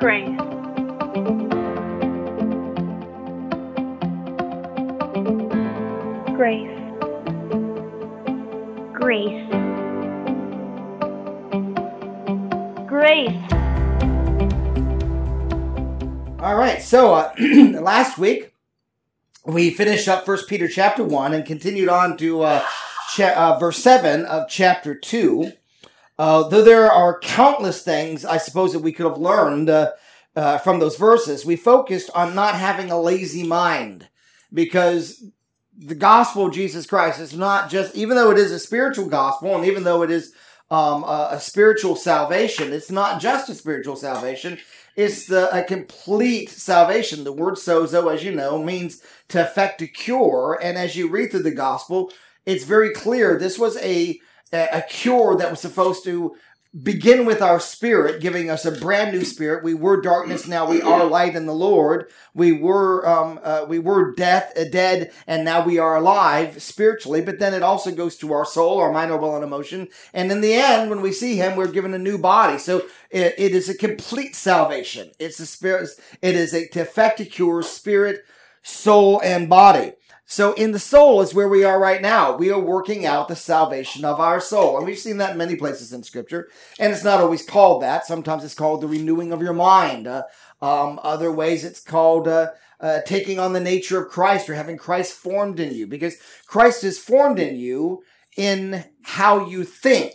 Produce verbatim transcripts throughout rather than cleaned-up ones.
Grace. Grace. Grace. Grace. All right, so uh, last week we finished up First Peter chapter one and continued on to uh, cha- uh, verse seven of chapter two. Uh, though there are countless things, I suppose, that we could have learned uh, uh, from those verses, we focused on not having a lazy mind, because the gospel of Jesus Christ is not just, even though it is a spiritual gospel, and even though it is um, a, a spiritual salvation, it's not just a spiritual salvation. It's the a complete salvation. The word sozo, as you know, means to effect a cure. And as you read through the gospel, it's very clear this was a, a cure that was supposed to begin with our spirit, giving us a brand new spirit. We were darkness, now we are light in the Lord. We were um, uh, we were death, uh, dead, and now we are alive spiritually. But then it also goes to our soul, our mind, our will, and emotion. And in the end, when we see Him, we're given a new body. So it, it is a complete salvation. It's a spirit. It is a to effect a cure, spirit, soul, and body. So in the soul is where we are right now. We are working out the salvation of our soul. And we've seen that in many places in Scripture. And it's not always called that. Sometimes it's called the renewing of your mind. Uh, um, other ways it's called uh, uh, taking on the nature of Christ, or having Christ formed in you. Because Christ is formed in you in how you think,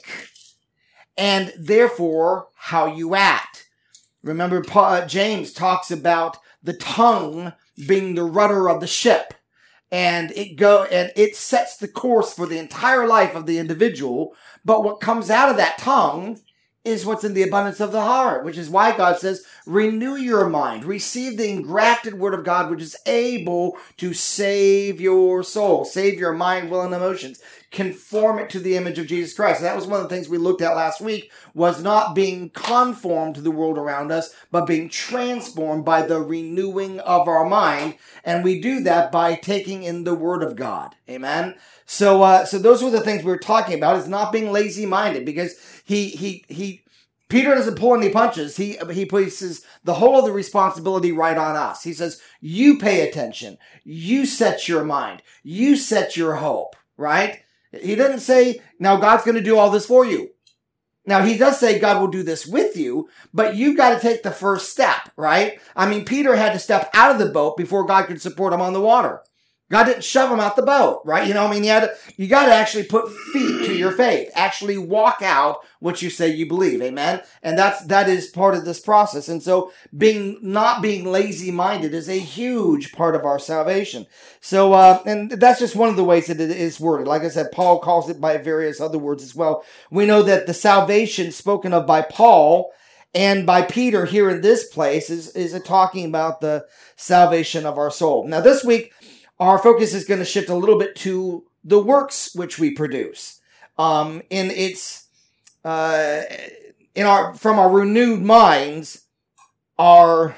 and therefore how you act. Remember, Paul, James talks about the tongue being the rudder of the ship. And it go and it sets the course for the entire life of the individual. But what comes out of that tongue is what's in the abundance of the heart, which is why God says, renew your mind, receive the engrafted word of God, which is able to save your soul, save your mind, will, and emotions, conform it to the image of Jesus Christ. And that was one of the things we looked at last week, was not being conformed to the world around us, but being transformed by the renewing of our mind. And we do that by taking in the word of God. Amen. So, uh, so those were the things we were talking about, is not being lazy-minded, because he, he, he, Peter doesn't pull any punches. He, he places the whole of the responsibility right on us. He says, you pay attention. You set your mind. You set your hope, right? He doesn't say, now God's going to do all this for you. Now, he does say God will do this with you, but you've got to take the first step, right? I mean, Peter had to step out of the boat before God could support him on the water. God didn't shove him out the boat, right? You know, I mean, you had to, you got to actually put feet to your faith. Actually walk out what you say you believe. Amen. And that's, that is part of this process. And so being, not being lazy-minded is a huge part of our salvation. So, uh, and that's just one of the ways that it is worded. Like I said, Paul calls it by various other words as well. We know that the salvation spoken of by Paul and by Peter here in this place is, is a talking about the salvation of our soul. Now, this week, our focus is going to shift a little bit to the works which we produce. Um, in its, uh, in our, from our renewed minds, our,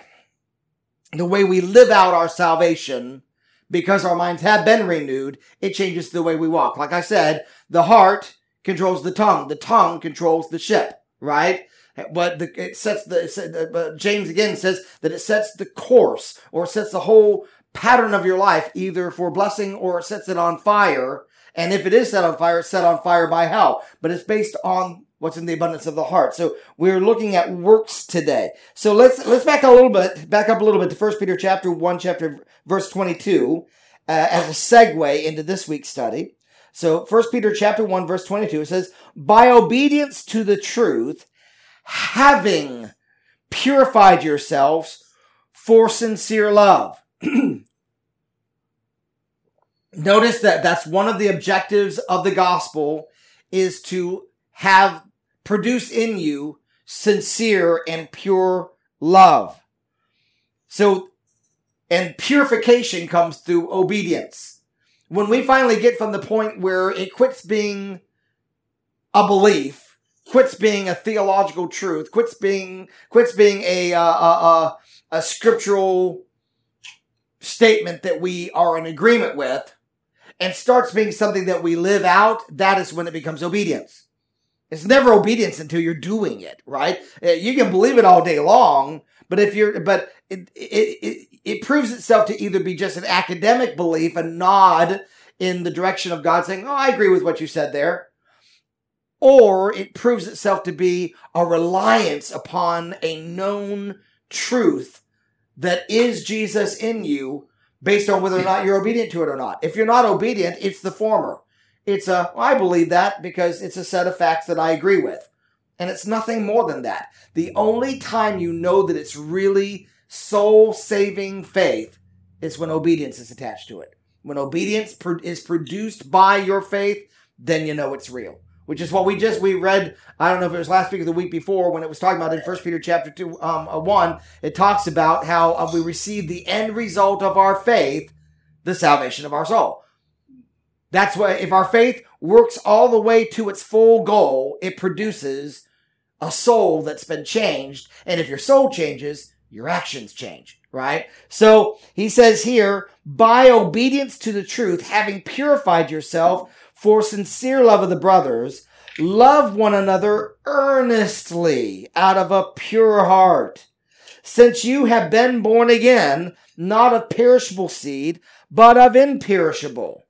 the way we live out our salvation, because our minds have been renewed, it changes the way we walk. Like I said, the heart controls the tongue. The tongue controls the ship, right? But the, it sets the, it said, uh, James again says that it sets the course, or sets the whole pattern of your life, either for blessing or it sets it on fire. And if it is set on fire, it's set on fire by hell. But it's based on what's in the abundance of the heart. So we're looking at works today. So let's let's back a little bit, back up a little bit to First Peter chapter one, chapter verse twenty-two, uh, as a segue into this week's study. So First Peter chapter one, verse twenty-two, it says, by obedience to the truth, having purified yourselves for sincere love. Notice that that's one of the objectives of the gospel, is to have produce in you sincere and pure love. So, and purification comes through obedience. When we finally get from the point where it quits being a belief, quits being a theological truth, quits being quits being a uh, a, a, a scriptural statement that we are in agreement with, and starts being something that we live out, that is when it becomes obedience. It's never obedience until you're doing it, right? You can believe it all day long, but if you're, but it, it, it, it proves itself to either be just an academic belief, a nod in the direction of God saying, oh, I agree with what you said there. Or it proves itself to be a reliance upon a known truth that is Jesus in you based on whether or not you're obedient to it or not. If you're not obedient, it's the former. It's a, well, I believe that because it's a set of facts that I agree with. And it's nothing more than that. The only time you know that it's really soul-saving faith is when obedience is attached to it. When obedience is produced by your faith, then you know it's real. Which is what we just, we read, I don't know if it was last week or the week before, when it was talking about in First Peter chapter two, um, one, it talks about how uh, we receive the end result of our faith, the salvation of our soul. That's why if our faith works all the way to its full goal, it produces a soul that's been changed. And if your soul changes, your actions change, right? So he says here, by obedience to the truth, having purified yourself for sincere love of the brothers, love one another earnestly out of a pure heart, since you have been born again, not of perishable seed, but of imperishable.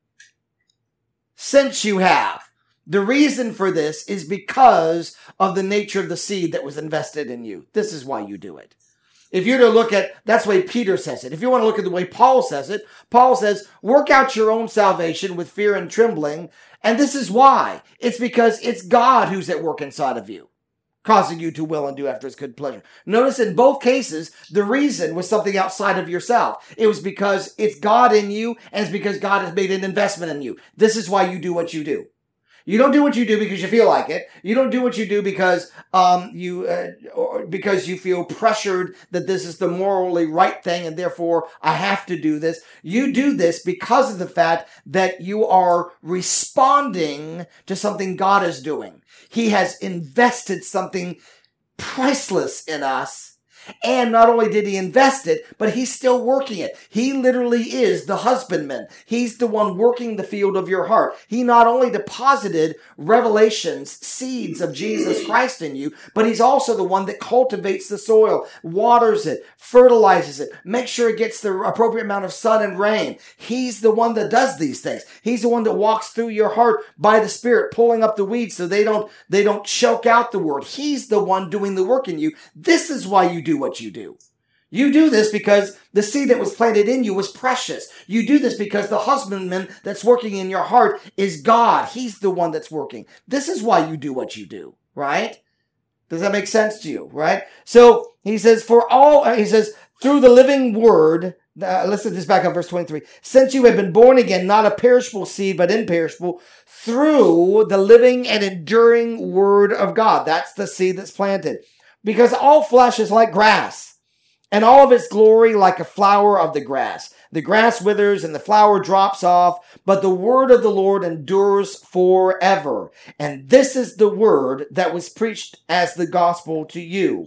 Since you have. The reason for this is because of the nature of the seed that was invested in you. This is why you do it. If you're to look at, that's the way Peter says it. If you want to look at the way Paul says it, Paul says, work out your own salvation with fear and trembling. And this is why. It's because it's God who's at work inside of you, causing you to will and do after his good pleasure. Notice in both cases, the reason was something outside of yourself. It was because it's God in you, and it's because God has made an investment in you. This is why you do what you do. You don't do what you do because you feel like it. You don't do what you do because um, you uh, or because you feel pressured that this is the morally right thing and therefore I have to do this. You do this because of the fact that you are responding to something God is doing. He has invested something priceless in us. And not only did he invest it, but he's still working it. He literally is the husbandman. He's the one working the field of your heart. He not only deposited revelations, seeds of Jesus Christ in you, but he's also the one that cultivates the soil, waters it, fertilizes it, makes sure it gets the appropriate amount of sun and rain. He's the one that does these things. He's the one that walks through your heart by the Spirit, pulling up the weeds so they don't, they don't choke out the word. He's the one doing the work in you. This is why you do what you do. You do this because the seed that was planted in you was precious. You do this because the husbandman that's working in your heart is God. He's the one that's working. This is why you do what you do, right? Does that make sense to you, right? So he says, for all, he says, through the living word, uh, let's set this back up, verse twenty-three. Since you have been born again, not a perishable seed, but imperishable, through the living and enduring word of God. That's the seed that's planted. Because all flesh is like grass, and all of its glory like a flower of the grass. The grass withers and the flower drops off, but the word of the Lord endures forever. And this is the word that was preached as the gospel to you.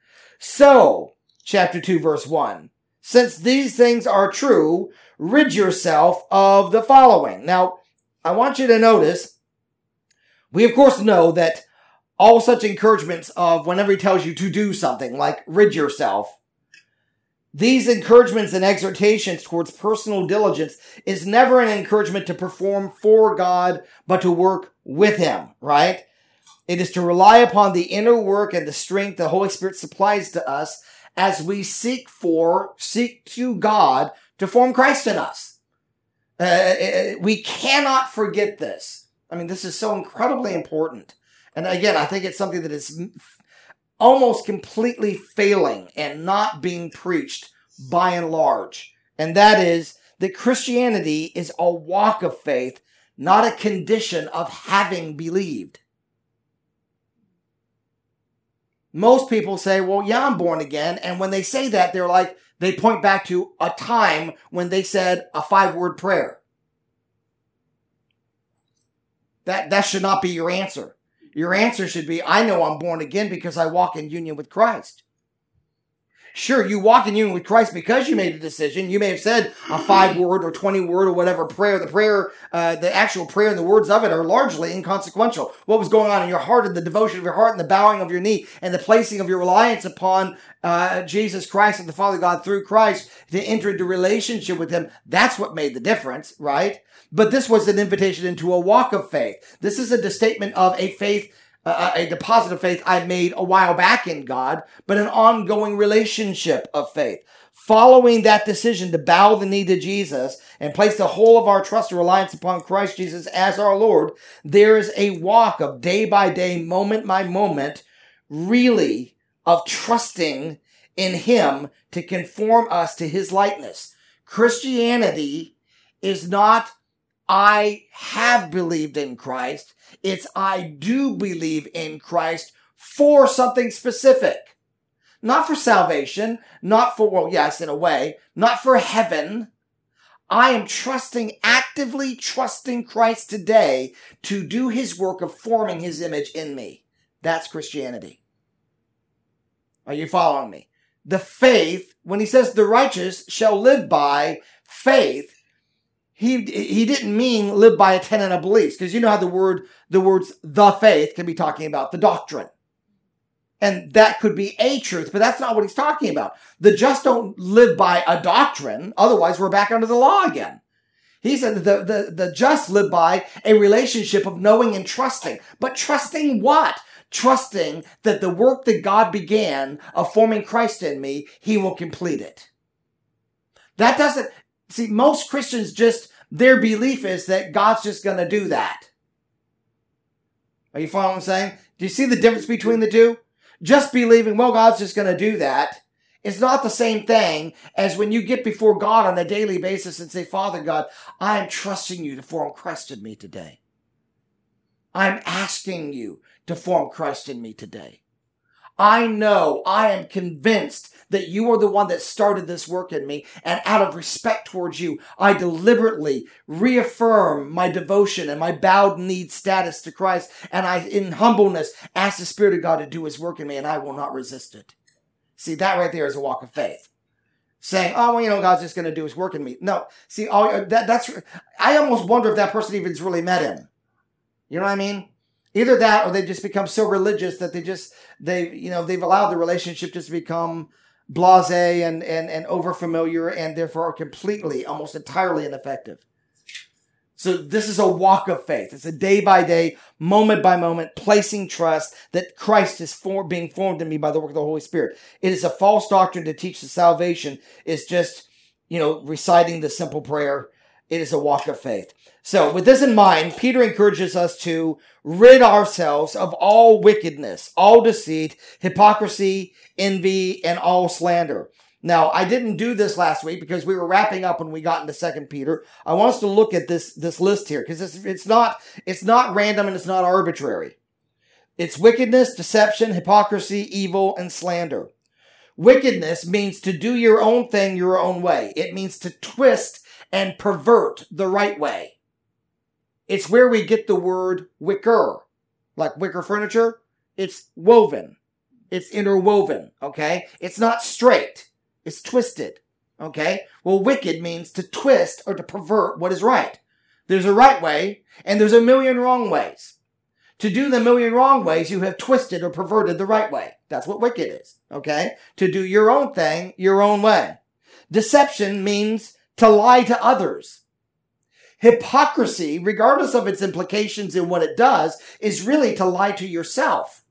So, chapter two, verse one, since these things are true, rid yourself of the following. Now, I want you to notice, we of course know that all such encouragements of whenever he tells you to do something, like rid yourself, these encouragements and exhortations towards personal diligence is never an encouragement to perform for God, but to work with him, right? It is to rely upon the inner work and the strength the Holy Spirit supplies to us as we seek for, seek to God to form Christ in us. Uh, we cannot forget this. I mean, this is so incredibly important. And again, I think it's something that is almost completely failing and not being preached by and large. And that is that Christianity is a walk of faith, not a condition of having believed. Most people say, well, yeah, I'm born again. And when they say that, they're like, they point back to a time when they said a five-word prayer. That, that should not be your answer. Your answer should be, I know I'm born again because I walk in union with Christ. Sure, you walk in union with Christ because you made a decision. You may have said a five word or twenty word or whatever prayer. The prayer, uh, the actual prayer and the words of it are largely inconsequential. What was going on in your heart and the devotion of your heart and the bowing of your knee and the placing of your reliance upon uh, Jesus Christ and the Father God through Christ to enter into relationship with him. That's what made the difference, right? But this was an invitation into a walk of faith. This is a statement of a faith Uh, a deposit of faith I made a while back in God, but an ongoing relationship of faith. Following that decision to bow the knee to Jesus and place the whole of our trust and reliance upon Christ Jesus as our Lord, there is a walk of day by day, moment by moment, really of trusting in him to conform us to his likeness. Christianity is not, I have believed in Christ. It's I do believe in Christ for something specific. Not for salvation, not for, well, yes, in a way, not for heaven. I am trusting, actively trusting Christ today to do his work of forming his image in me. That's Christianity. Are you following me? The faith, when he says the righteous shall live by faith, He he didn't mean live by a tenet of beliefs, because you know how the word the words the faith can be talking about the doctrine. And that could be a truth, but that's not what he's talking about. The just don't live by a doctrine, otherwise we're back under the law again. He said the, the, the just live by a relationship of knowing and trusting. But trusting what? Trusting that the work that God began of forming Christ in me, he will complete it. That doesn't... See, most Christians just, their belief is that God's just going to do that. Are you following what I'm saying? Do you see the difference between the two? Just believing, well, God's just going to do that is not the same thing as when you get before God on a daily basis and say, Father God, I am trusting you to form Christ in me today. I'm asking you to form Christ in me today. I know, I am convinced that you are the one that started this work in me, and out of respect towards you, I deliberately reaffirm my devotion and my bowed knee status to Christ, and I, in humbleness, ask the Spirit of God to do his work in me, and I will not resist it. See, that right there is a walk of faith. Saying, oh, well, you know, God's just going to do his work in me. No, see, all, that, that's, I almost wonder if that person even's really met him. You know what I mean? Either that, or they just become so religious that they just, they, you know, they've allowed the relationship just to become blasé and, and, and overfamiliar, and therefore are completely, almost entirely ineffective. So this is a walk of faith. It's a day by day, moment by moment, placing trust that Christ is for, being formed in me by the work of the Holy Spirit. It is a false doctrine to teach that salvation is just, you know, reciting the simple prayer. It is a walk of faith. So with this in mind, Peter encourages us to rid ourselves of all wickedness, all deceit, hypocrisy, envy, and all slander. Now, I didn't do this last week because we were wrapping up when we got into Second Peter. I want us to look at this, this list here, because it's, it's not, it's not random and it's not arbitrary. It's wickedness, deception, hypocrisy, evil, and slander. Wickedness means to do your own thing your own way. It means to twist and pervert the right way. It's where we get the word wicker, like wicker furniture. It's woven. It's interwoven, okay? It's not straight. It's twisted, okay? Well, wicked means to twist or to pervert what is right. There's a right way, and there's a million wrong ways. To do the million wrong ways, you have twisted or perverted the right way. That's what wicked is, okay? To do your own thing your own way. Deception means to lie to others. Hypocrisy, regardless of its implications in what it does, is really to lie to yourself.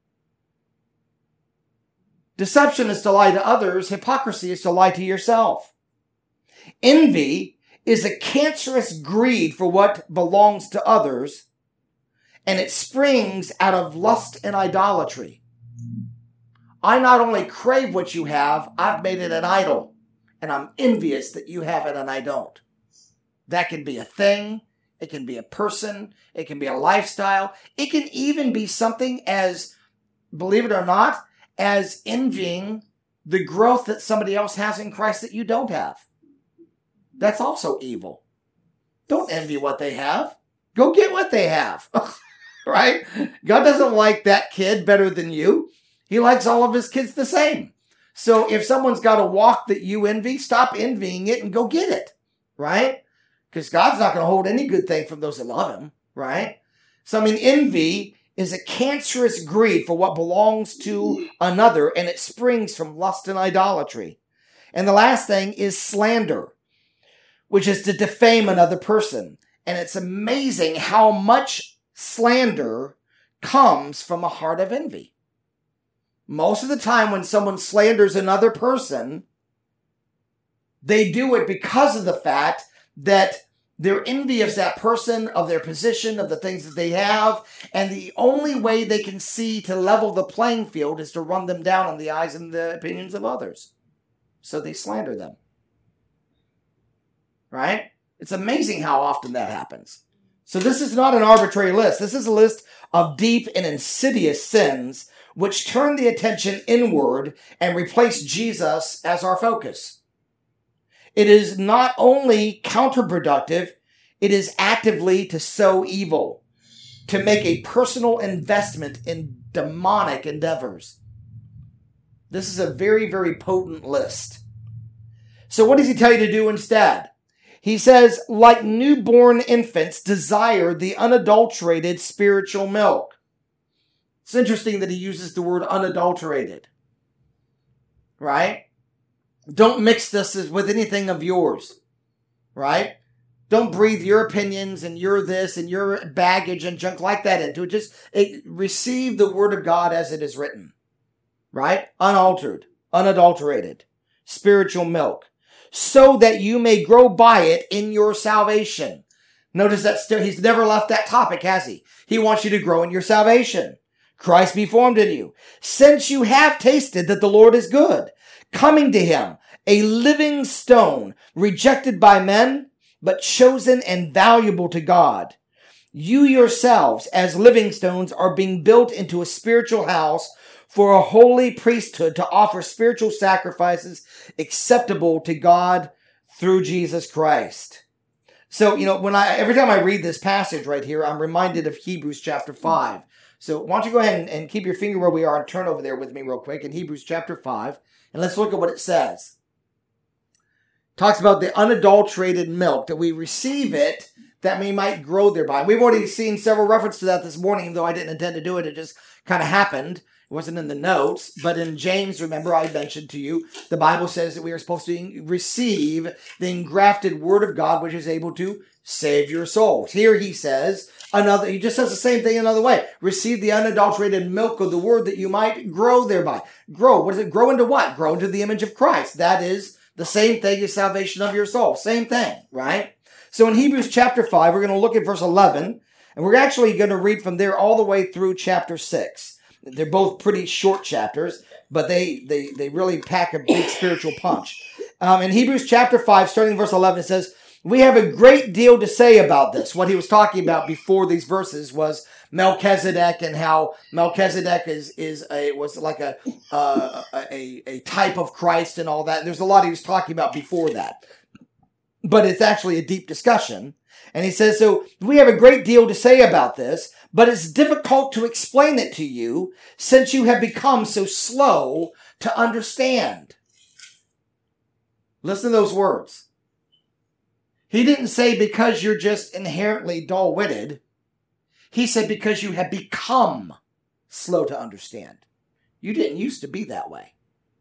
Deception is to lie to others. Hypocrisy is to lie to yourself. Envy is a cancerous greed for what belongs to others, and it springs out of lust and idolatry. I not only crave what you have, I've made it an idol, and I'm envious that you have it and I don't. That can be a thing. It can be a person. It can be a lifestyle. It can even be something as, believe it or not, as envying the growth that somebody else has in Christ that you don't have. That's also evil. Don't envy what they have. Go get what they have. Right? God doesn't like that kid better than you. He likes all of his kids the same. So if someone's got a walk that you envy, stop envying it and go get it, right? Because God's not going to hold any good thing from those that love him, right? So, I mean, envy is a cancerous greed for what belongs to another, and it springs from lust and idolatry. And the last thing is slander, which is to defame another person. And it's amazing how much slander comes from a heart of envy. Most of the time when someone slanders another person, they do it because of the fact that they're envious of that person, of their position, of the things that they have, and the only way they can see to level the playing field is to run them down in the eyes and the opinions of others. So they slander them. Right? It's amazing how often that happens. So this is not an arbitrary list. This is a list of deep and insidious sins which turn the attention inward and replace Jesus as our focus. It is not only counterproductive, it is actively to sow evil, to make a personal investment in demonic endeavors. This is a very, very potent list. So what does he tell you to do instead? He says, like newborn infants, desire the unadulterated spiritual milk. It's interesting that he uses the word unadulterated, right? Don't mix this with anything of yours, right? Don't breathe your opinions and your this and your baggage and junk like that into it. Just it, receive the word of God as it is written, right? Unaltered, unadulterated, spiritual milk, so that you may grow by it in your salvation. Notice that still, he's never left that topic, has he? He wants you to grow in your salvation. Christ be formed in you. Since you have tasted that the Lord is good, coming to him, a living stone, rejected by men, but chosen and valuable to God. You yourselves, as living stones, are being built into a spiritual house for a holy priesthood to offer spiritual sacrifices acceptable to God through Jesus Christ. So, you know, when I every time I read this passage right here, I'm reminded of Hebrews chapter five. So why don't you go ahead and, and keep your finger where we are and turn over there with me real quick in Hebrews chapter five. And let's look at what it says. It talks about the unadulterated milk, that we receive it, that we might grow thereby. We've already seen several references to that this morning, though I didn't intend to do it. It just kind of happened. It wasn't in the notes. But in James, remember I mentioned to you, the Bible says that we are supposed to receive the engrafted word of God, which is able to save your souls. Here he says, another, he just says the same thing another way. Receive the unadulterated milk of the word that you might grow thereby. Grow. What does it grow into what? Grow into the image of Christ. That is the same thing as salvation of your soul. Same thing, right? So in Hebrews chapter five, we're going to look at verse eleven, and we're actually going to read from there all the way through chapter six. They're both pretty short chapters, but they they they really pack a big spiritual punch. Um, in Hebrews chapter five, starting in verse eleven, it says, we have a great deal to say about this. What he was talking about before these verses was Melchizedek, and how Melchizedek is is a was like a uh, a a type of Christ and all that. There's a lot he was talking about before that, but it's actually a deep discussion. And he says, so we have a great deal to say about this, but it's difficult to explain it to you since you have become so slow to understand. Listen to those words. He didn't say because you're just inherently dull-witted. He said because you have become slow to understand. You didn't used to be that way.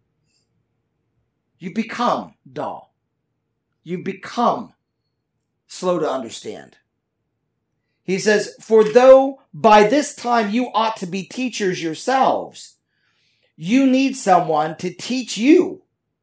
You've become dull. You've become slow to understand. He says, for though by this time you ought to be teachers yourselves, you need someone to teach you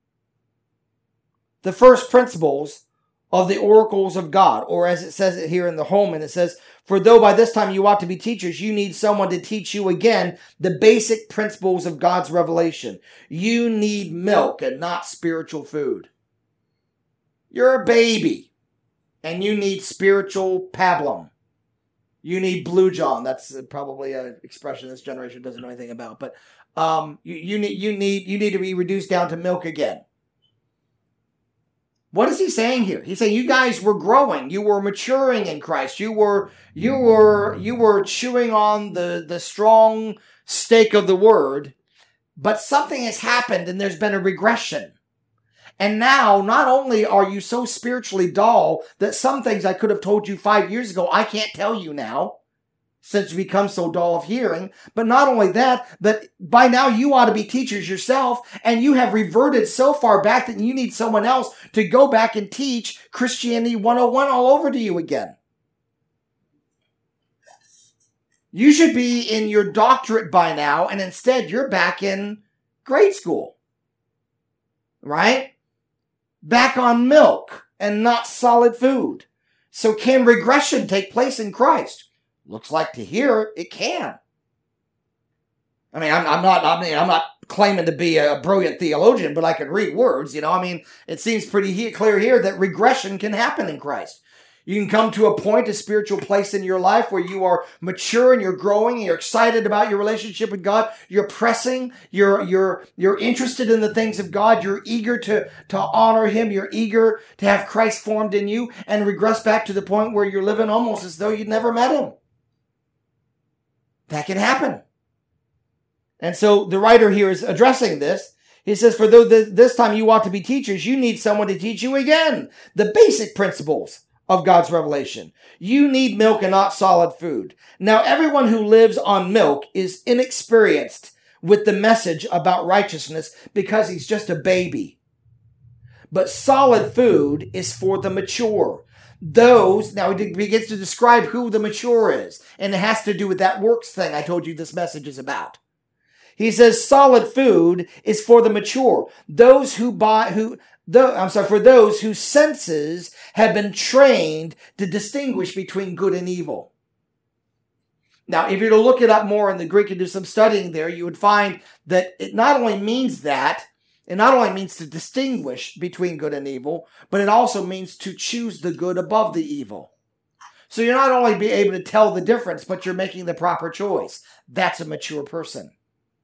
the first principles of the oracles of God. Or as it says it here in the Holman, it says, for though by this time you ought to be teachers, you need someone to teach you again the basic principles of God's revelation. You need milk and not spiritual food. You're a baby, and you need spiritual pablum. You need Blue John. That's probably an expression this generation doesn't know anything about. But um, you, you need you need you need to be reduced down to milk again. What is he saying here? He's saying you guys were growing. You were maturing in Christ. You were you were you were chewing on the, the strong steak of the word, But something has happened and there's been a regression. And now, not only are you so spiritually dull that some things I could have told you five years ago, I can't tell you now, since you become so dull of hearing. But not only that, but by now you ought to be teachers yourself, and you have reverted so far back that you need someone else to go back and teach Christianity one oh one all over to you again. You should be in your doctorate by now, and instead you're back in grade school. Right? Back on milk and not solid food. So can regression take place in Christ? Looks like to hear it can. I mean, I'm, I'm not. I mean, I'm not claiming to be a brilliant theologian, but I can read words. You know, I mean, it seems pretty he- clear here that regression can happen in Christ. You can come to a point, a spiritual place in your life where you are mature and you're growing and you're excited about your relationship with God. You're pressing. You're, you're, you're interested in the things of God. You're eager to, to honor Him. You're eager to have Christ formed in you, and regress back to the point where you're living almost as though you'd never met Him. That can happen. And so the writer here is addressing this. He says, for though this time you ought to be teachers, you need someone to teach you again the basic principles of God's revelation. You need milk and not solid food. Now, everyone who lives on milk is inexperienced with the message about righteousness because he's just a baby. But solid food is for the mature. Those, now he begins to describe who the mature is, and it has to do with that works thing I told you this message is about. He says solid food is for the mature, those who buy, who, the, I'm sorry, for those whose senses have been trained to distinguish between good and evil. Now, if you were to look it up more in the Greek and do some studying there, you would find that it not only means that, it not only means to distinguish between good and evil, but it also means to choose the good above the evil. So you're not only be able to tell the difference, but you're making the proper choice. That's a mature person.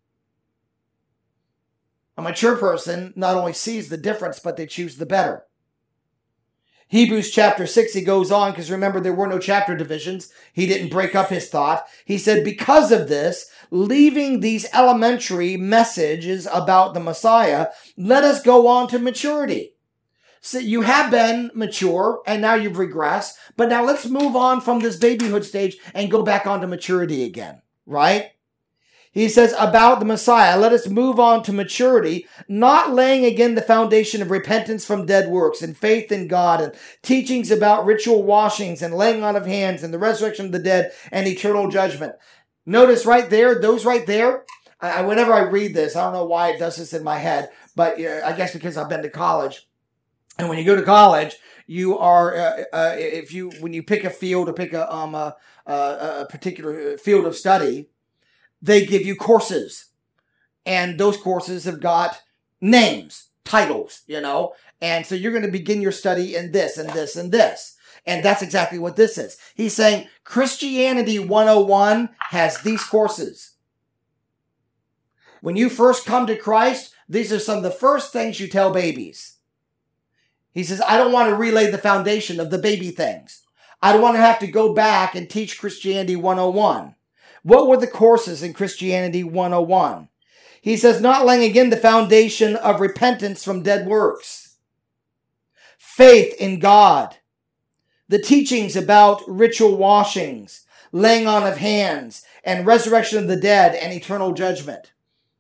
A mature person not only sees the difference, but they choose the better. Hebrews chapter six, he goes on, because remember, there were no chapter divisions. He didn't break up his thought. He said, because of this, leaving these elementary messages about the Messiah, let us go on to maturity. So you have been mature, and now you've regressed, but now let's move on from this babyhood stage and go back on to maturity again, right? He says about the Messiah, let us move on to maturity, not laying again the foundation of repentance from dead works and faith in God and teachings about ritual washings and laying on of hands and the resurrection of the dead and eternal judgment. Notice right there, those right there, I, whenever I read this, I don't know why it does this in my head, but uh, I guess because I've been to college. And when you go to college, you are, uh, uh, if you, when you pick a field or pick a, um, a, a, a particular field of study, they give you courses, and those courses have got names, titles, you know, and so you're going to begin your study in this and this and this, and that's exactly what this is. He's saying Christianity one oh one has these courses. When you first come to Christ, these are some of the first things you tell babies. He says, I don't want to relay the foundation of the baby things. I don't want to have to go back and teach Christianity one oh one. What were the courses in Christianity one oh one? He says, not laying again the foundation of repentance from dead works, faith in God, the teachings about ritual washings, laying on of hands, and resurrection of the dead and eternal judgment.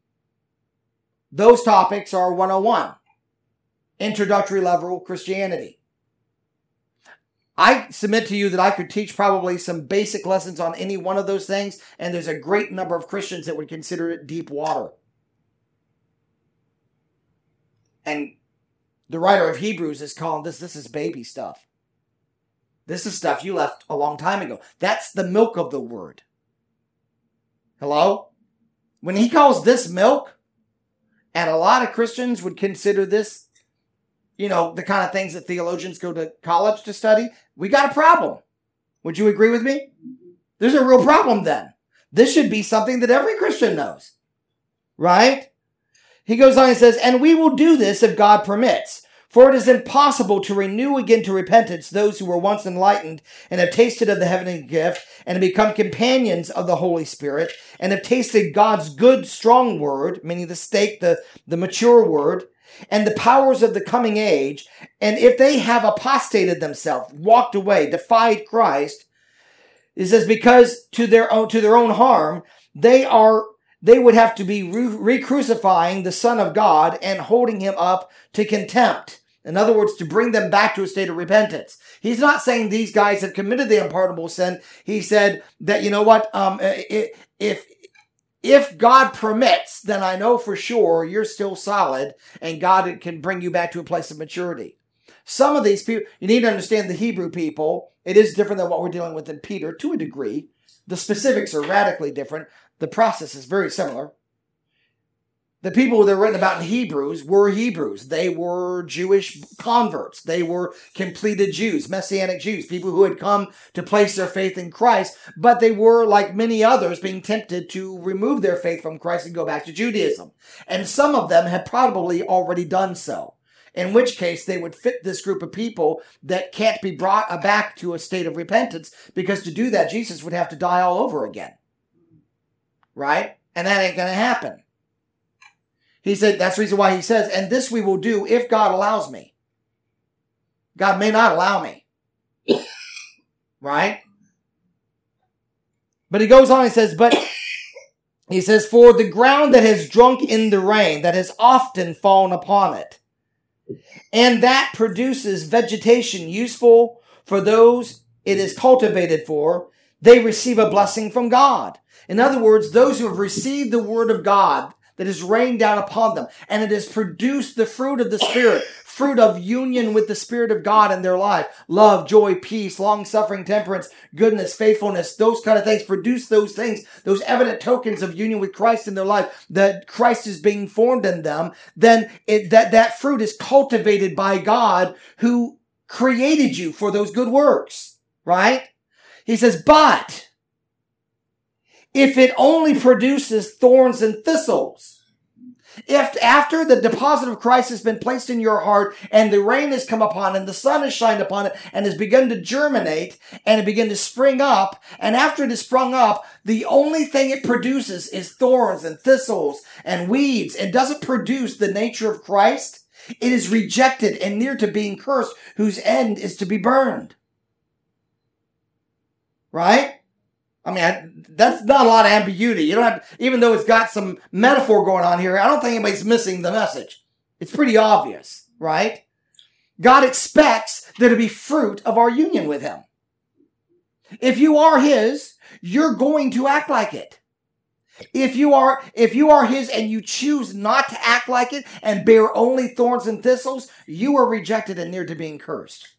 Those topics are one oh one, introductory level Christianity. I submit to you that I could teach probably some basic lessons on any one of those things, and there's a great number of Christians that would consider it deep water. And the writer of Hebrews is calling this, this is baby stuff. This is stuff you left a long time ago. That's the milk of the word. Hello? When he calls this milk, and a lot of Christians would consider this, you know, the kind of things that theologians go to college to study, we got a problem. Would you agree with me? There's a real problem then. This should be something that every Christian knows. Right? He goes on and says, and we will do this if God permits. For it is impossible to renew again to repentance those who were once enlightened and have tasted of the heavenly gift and have become companions of the Holy Spirit and have tasted God's good, strong word, meaning the stake, the, the mature word, and the powers of the coming age. And if they have apostated themselves, walked away, defied Christ, it says, because to their own, to their own harm, they are They would have to be re-crucifying the Son of God and holding him up to contempt. In other words, to bring them back to a state of repentance. He's not saying these guys have committed the unpardonable sin. He said that, you know what, um, if, if God permits, then I know for sure you're still solid and God can bring you back to a place of maturity. Some of these people, you need to understand the Hebrew people. It is different than what we're dealing with in Peter to a degree. The specifics are radically different. The process is very similar. The people that are written about in Hebrews were Hebrews. They were Jewish converts. They were completed Jews, Messianic Jews, people who had come to place their faith in Christ, but they were, like many others, being tempted to remove their faith from Christ and go back to Judaism. And some of them had probably already done so, in which case they would fit this group of people that can't be brought back to a state of repentance, because to do that, Jesus would have to die all over again. Right? And that ain't going to happen. He said, that's the reason why he says, and this we will do if God allows me. God may not allow me. Right? But he goes on, he says, but he says, for the ground that has drunk in the rain, that has often fallen upon it, and that produces vegetation useful for those it is cultivated for, they receive a blessing from God. In other words, those who have received the word of God that is rained down upon them, and it has produced the fruit of the Spirit, fruit of union with the Spirit of God in their life. Love, joy, peace, long-suffering, temperance, goodness, faithfulness, those kind of things. Produce those things, those evident tokens of union with Christ in their life, that Christ is being formed in them. Then it, that, that fruit is cultivated by God who created you for those good works. Right? He says, but if it only produces thorns and thistles, if after the deposit of Christ has been placed in your heart and the rain has come upon it and the sun has shined upon it and has begun to germinate and it begun to spring up, and after it has sprung up, the only thing it produces is thorns and thistles and weeds, and doesn't produce the nature of Christ, it is rejected and near to being cursed, whose end is to be burned. Right? I mean, I, that's not a lot of ambiguity. You don't have, even though it's got some metaphor going on here, I don't think anybody's missing the message. It's pretty obvious, right? God expects there to be fruit of our union with him. If you are his, you're going to act like it. If you are, if you are his and you choose not to act like it and bear only thorns and thistles, you are rejected and near to being cursed.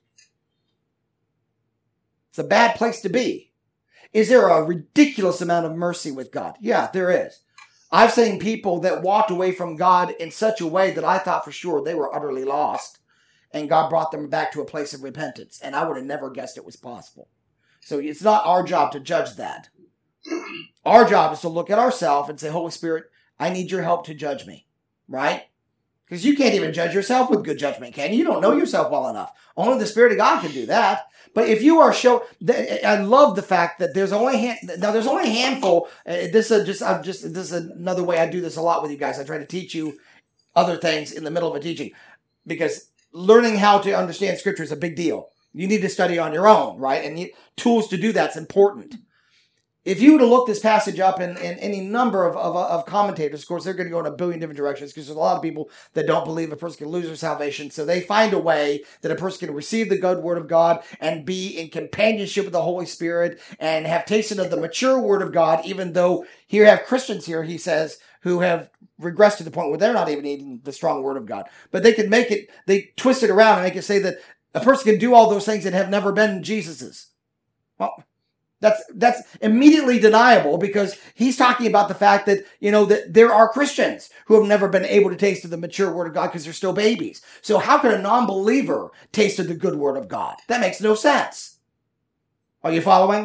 It's a bad place to be. Is there a ridiculous amount of mercy with God? Yeah, there is. I've seen people that walked away from God in such a way that I thought for sure they were utterly lost, and God brought them back to a place of repentance, and I would have never guessed it was possible. So it's not our job to judge that. Our job is to look at ourselves and say, Holy Spirit, I need your help to judge me, right? Because you can't even judge yourself with good judgment, can you? You don't know yourself well enough. Only the Spirit of God can do that. But if you are show, I love the fact that there's only hand, now there's only a handful. Uh, this is just I'm just this is another way I do this a lot with you guys. I try to teach you other things in the middle of a teaching, because learning how to understand Scripture is a big deal. You need to study on your own, right? And you, tools to do that's important. If you were to look this passage up in, in any number of, of, of commentators, of course, they're going to go in a billion different directions, because there's a lot of people that don't believe a person can lose their salvation. So they find a way that a person can receive the good word of God and be in companionship with the Holy Spirit and have tasted of the mature word of God, even though here you have Christians here, he says, who have regressed to the point where they're not even eating the strong word of God. But they can make it, they twist it around and make it say that a person can do all those things that have never been Jesus's. Well, That's that's immediately deniable, because he's talking about the fact that, you know, that there are Christians who have never been able to taste of the mature word of God because they're still babies. So how could a non-believer taste of the good word of God? That makes no sense. Are you following?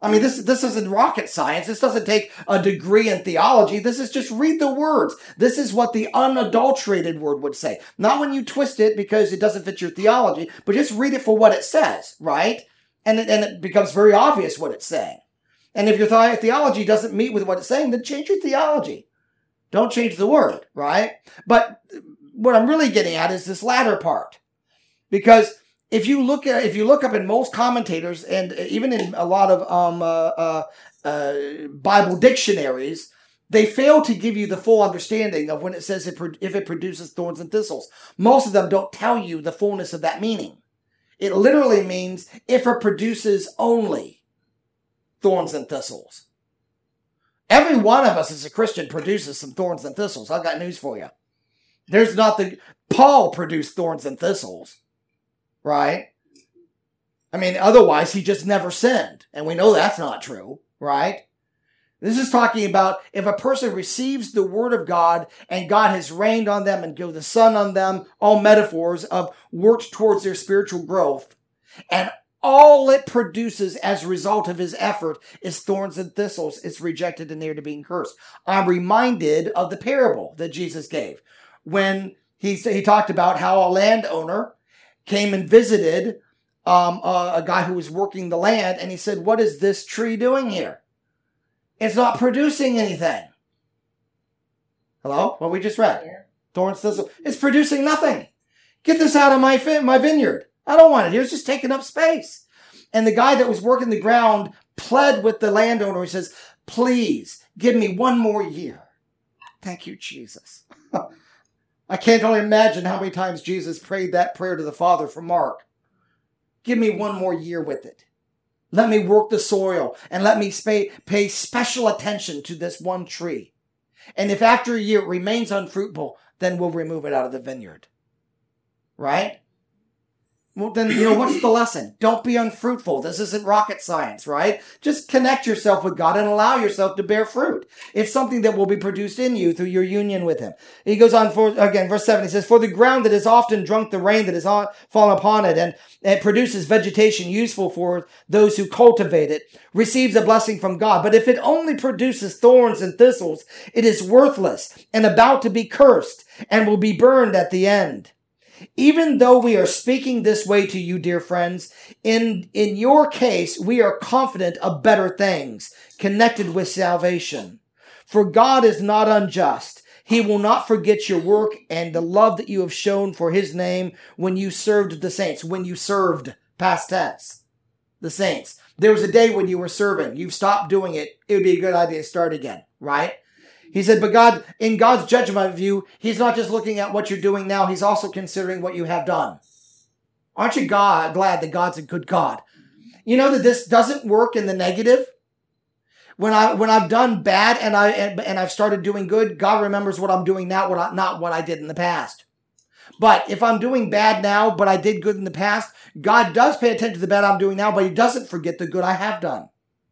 I mean, this, this isn't rocket science. This doesn't take a degree in theology. This is just read the words. This is what the unadulterated word would say. Not when you twist it because it doesn't fit your theology, but just read it for what it says, right? And it, and it becomes very obvious what it's saying. And if your th- theology doesn't meet with what it's saying, then change your theology. Don't change the word, right? But what I'm really getting at is this latter part. Because if you look at, if you look up in most commentators and even in a lot of um, uh, uh, uh, Bible dictionaries, they fail to give you the full understanding of when it says it pro- if it produces thorns and thistles. Most of them don't tell you the fullness of that meaning. It literally means if it produces only thorns and thistles. Every one of us as a Christian produces some thorns and thistles. I've got news for you. There's not the, Paul produced thorns and thistles. Right? I mean, otherwise he just never sinned. And we know that's not true, right? This is talking about if a person receives the word of God and God has rained on them and given the sun on them, all metaphors of worked towards their spiritual growth. And all it produces as a result of his effort is thorns and thistles. It's rejected and near to being cursed. I'm reminded of the parable that Jesus gave when he, he talked about how a landowner came and visited um, a, a guy who was working the land, and he said, what is this tree doing here? It's not producing anything. Hello? What we just read. Yeah. Thorns, thistle. It's producing nothing. Get this out of my my vineyard. I don't want it here. It's just taking up space. And the guy that was working the ground pled with the landowner. He says, please give me one more year. Thank you, Jesus. I can't only imagine how many times Jesus prayed that prayer to the Father for Mark. Give me one more year with it. Let me work the soil and let me pay, pay special attention to this one tree. And if after a year it remains unfruitful, then we'll remove it out of the vineyard. Right? Well, then, you know, what's the lesson? Don't be unfruitful. This isn't rocket science, right? Just connect yourself with God and allow yourself to bear fruit. It's something that will be produced in you through your union with him. He goes on for, again, verse seven, he says, for the ground that has often drunk the rain that has on, fallen upon it, and it produces vegetation useful for those who cultivate it, receives a blessing from God. But if it only produces thorns and thistles, it is worthless and about to be cursed and will be burned at the end. Even though we are speaking this way to you, dear friends, in, in your case, we are confident of better things connected with salvation. For God is not unjust. He will not forget your work and the love that you have shown for his name when you served the saints. When you served, past tense, the saints. There was a day when you were serving. You've stopped doing it. It would be a good idea to start again, right? He said, but God, in God's judgment of you, he's not just looking at what you're doing now, he's also considering what you have done. Aren't you God, glad that God's a good God? You know that this doesn't work in the negative? When, I, when I've done bad and, I, and, and I've started doing good, God remembers what I'm doing now, what I, not what I did in the past. But if I'm doing bad now, but I did good in the past, God does pay attention to the bad I'm doing now, but he doesn't forget the good I have done.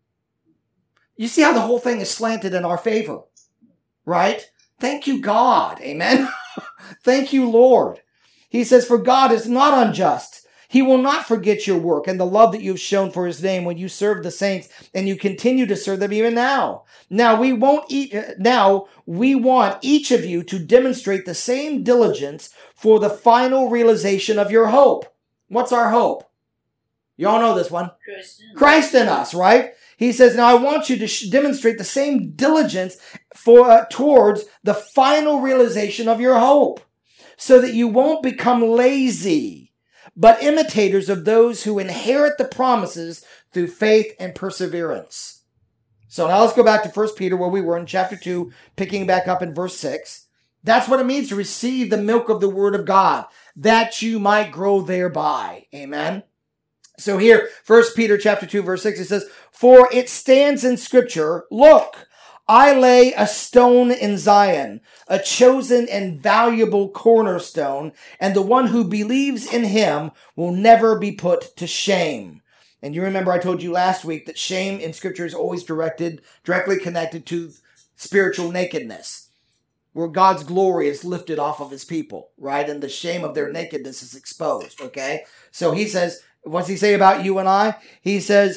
You see how the whole thing is slanted in our favor. Right? Thank you, God. Amen. Thank you, Lord. He says, for God is not unjust. He will not forget your work and the love that you've shown for his name when you serve the saints and you continue to serve them even now. Now we won't eat, now we want each of you to demonstrate the same diligence for the final realization of your hope. What's our hope? You all know this one. Christ in, Christ in us, right? He says, now I want you to sh- demonstrate the same diligence for uh, towards the final realization of your hope, so that you won't become lazy, but imitators of those who inherit the promises through faith and perseverance. So now let's go back to First Peter where we were in chapter two, picking back up in verse six. That's what it means to receive the milk of the word of God, that you might grow thereby. Amen. So here, First Peter chapter two, verse six, it says, for it stands in scripture, look, I lay a stone in Zion, a chosen and valuable cornerstone, and the one who believes in him will never be put to shame. And you remember I told you last week that shame in scripture is always directed, directly connected to spiritual nakedness, where God's glory is lifted off of his people, right? And the shame of their nakedness is exposed, okay? So he says, what's he say about you and I? He says,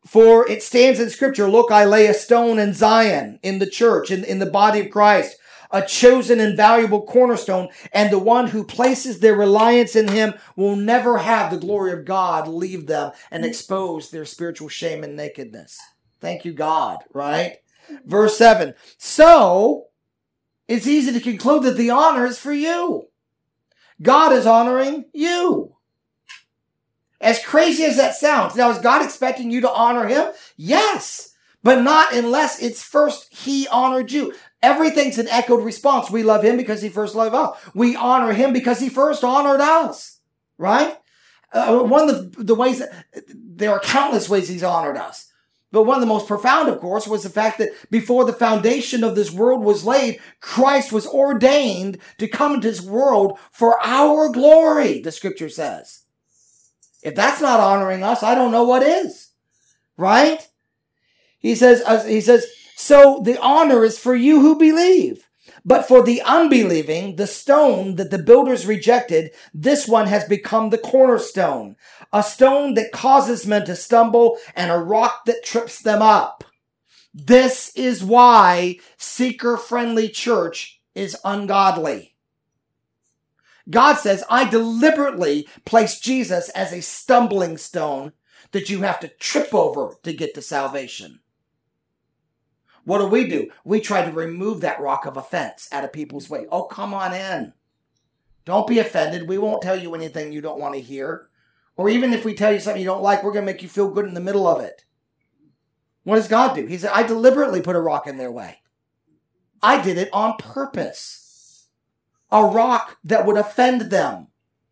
For it stands in Scripture, look, I lay a stone in Zion, in the church, in, in the body of Christ, a chosen and valuable cornerstone, and the one who places their reliance in him will never have the glory of God leave them and expose their spiritual shame and nakedness. Thank you, God, right? Verse seven, so it's easy to conclude that the honor is for you. God is honoring you. As crazy as that sounds, now is God expecting you to honor him? Yes, but not unless it's first he honored you. Everything's an echoed response. We love him because he first loved us. We honor him because he first honored us, right? Uh, one of the, the ways, that, there are countless ways he's honored us. But one of the most profound, of course, was the fact that before the foundation of this world was laid, Christ was ordained to come into this world for our glory, the scripture says. If that's not honoring us, I don't know what is, right? He says, uh, he says, so the honor is for you who believe. But for the unbelieving, the stone that the builders rejected, this one has become the cornerstone, a stone that causes men to stumble and a rock that trips them up. This is why seeker-friendly church is ungodly. God says, I deliberately placed Jesus as a stumbling stone that you have to trip over to get to salvation. What do we do? We try to remove that rock of offense out of people's way. Oh, come on in. Don't be offended. We won't tell you anything you don't want to hear. Or even if we tell you something you don't like, we're going to make you feel good in the middle of it. What does God do? He said, I deliberately put a rock in their way. I did it on purpose. A rock that would offend them.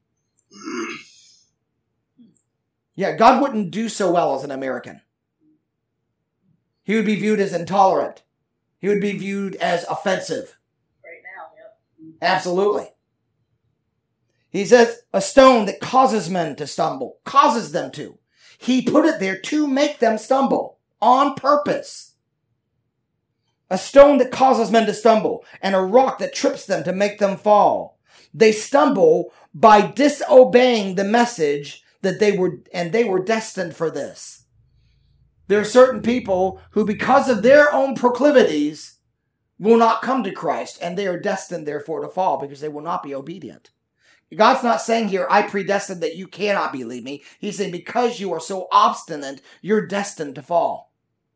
Yeah, God wouldn't do so well as an American. He would be viewed as intolerant. He would be viewed as offensive. Right now, yep. Absolutely. He says, a stone that causes men to stumble, causes them to. He put it there to make them stumble on purpose. A stone that causes men to stumble, and a rock that trips them to make them fall. They stumble by disobeying the message that they were, and they were destined for this. There are certain people who, because of their own proclivities, will not come to Christ, and they are destined, therefore, to fall because they will not be obedient. God's not saying here, I predestined that you cannot believe me. He's saying because you are so obstinate, you're destined to fall.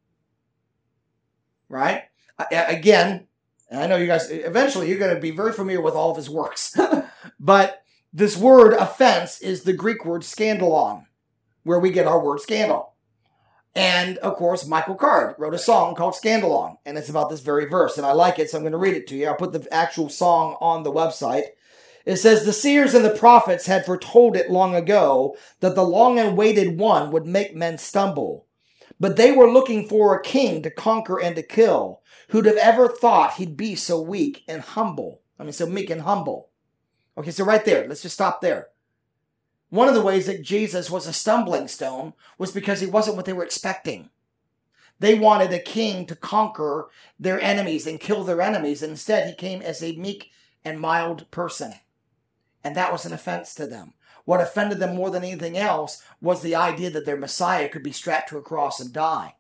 Right? Again, I know you guys, eventually you're going to be very familiar with all of his works. But this word offense is the Greek word scandalon, where we get our word scandal. And, of course, Michael Card wrote a song called Scandalon, and it's about this very verse, and I like it, so I'm going to read it to you. I'll put the actual song on the website. It says, the seers and the prophets had foretold it long ago that the long-awaited one would make men stumble. But they were looking for a king to conquer and to kill. Who'd have ever thought he'd be so weak and humble? I mean, so meek and humble. Okay, so right there, let's just stop there. One of the ways that Jesus was a stumbling stone was because he wasn't what they were expecting. They wanted a king to conquer their enemies and kill their enemies. Instead, he came as a meek and mild person. And that was an offense to them. What offended them more than anything else was the idea that their Messiah could be strapped to a cross and die.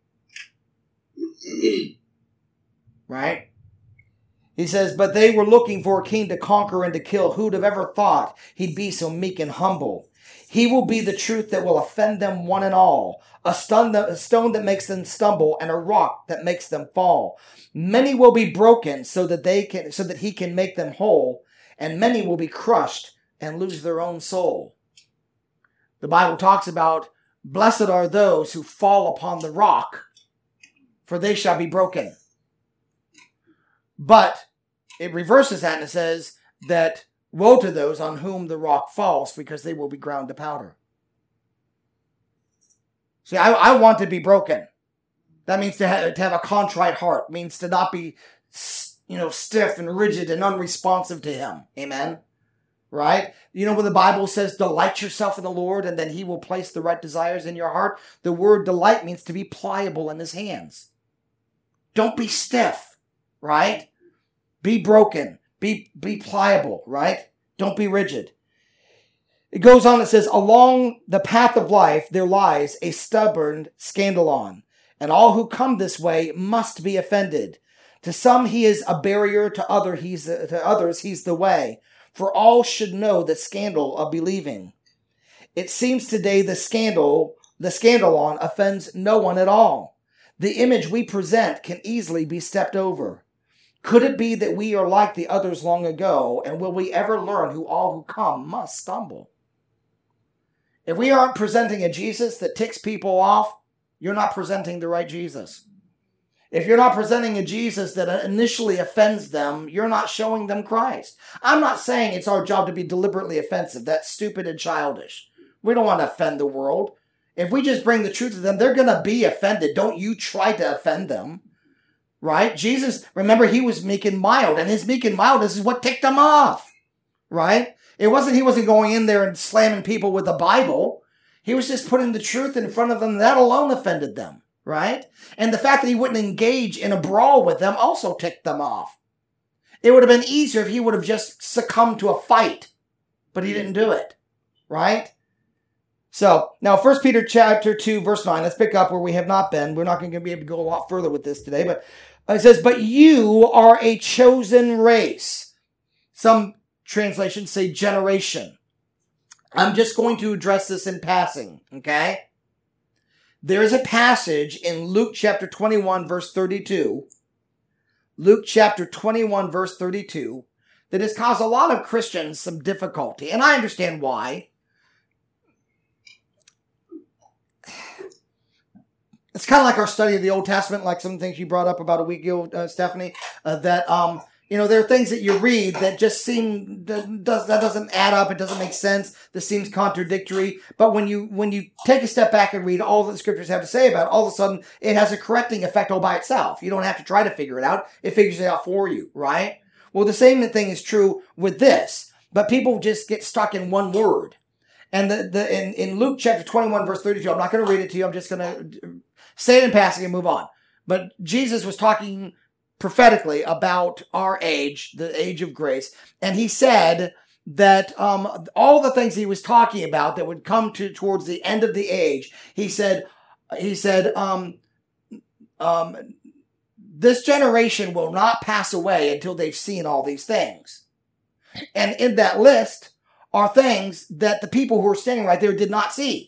Right? He says, but they were looking for a king to conquer and to kill. Who'd have ever thought he'd be so meek and humble? He will be the truth that will offend them one and all. A stone, that, a stone that makes them stumble and a rock that makes them fall. Many will be broken so that they can, so that he can make them whole. And many will be crushed and lose their own soul. The Bible talks about, blessed are those who fall upon the rock, for they shall be broken. But it reverses that and it says that woe to those on whom the rock falls, because they will be ground to powder. See, I, I want to be broken. That means to have, to have a contrite heart. It means to not be, you know, stiff and rigid and unresponsive to him. Amen? Right? You know when the Bible says, delight yourself in the Lord and then he will place the right desires in your heart? The word delight means to be pliable in his hands. Don't be stiff, right? Be broken. Be, be pliable, right? Don't be rigid. It goes on, it says, along the path of life there lies a stubborn scandalon, and all who come this way must be offended. To some he is a barrier, to other he's to others he's the way, for all should know the scandal of believing. It seems today the scandal, the scandalon offends no one at all. The image we present can easily be stepped over. Could it be that we are like the others long ago, and will we ever learn who all who come must stumble? If we aren't presenting a Jesus that ticks people off, you're not presenting the right Jesus. If you're not presenting a Jesus that initially offends them, you're not showing them Christ. I'm not saying it's our job to be deliberately offensive. That's stupid and childish. We don't want to offend the world. If we just bring the truth to them, they're going to be offended. Don't you try to offend them. Right? Jesus, remember, he was meek and mild, and his meek and mildness is what ticked them off. Right? It wasn't, he wasn't going in there and slamming people with the Bible. He was just putting the truth in front of them. That alone offended them, right? And the fact that he wouldn't engage in a brawl with them also ticked them off. It would have been easier if he would have just succumbed to a fight, but he didn't do it, right? So, now First Peter chapter two, verse nine, let's pick up where we have not been. We're not going to be able to go a lot further with this today, but it says, but you are a chosen race. Some translations say generation. I'm just going to address this in passing, okay? There is a passage in Luke chapter twenty-one, verse thirty-two. Luke chapter twenty-one, verse thirty-two, that has caused a lot of Christians some difficulty, and I understand why. It's kind of like our study of the Old Testament, like some things you brought up about a week ago, uh, Stephanie, uh, that, um, you know, there are things that you read that just seem, that, does, that doesn't add up, it doesn't make sense, this seems contradictory, but when you when you take a step back and read all that the scriptures have to say about it, all of a sudden it has a correcting effect all by itself. You don't have to try to figure it out, it figures it out for you, right? Well, the same thing is true with this, but people just get stuck in one word. And the, the in, in Luke chapter twenty-one, verse thirty-two, I'm not going to read it to you, I'm just going to say it in passing and move on. But Jesus was talking prophetically about our age, the age of grace. And he said that um, all the things he was talking about that would come to towards the end of the age, he said, he said, um, um, this generation will not pass away until they've seen all these things. And in that list are things that the people who are standing right there did not see.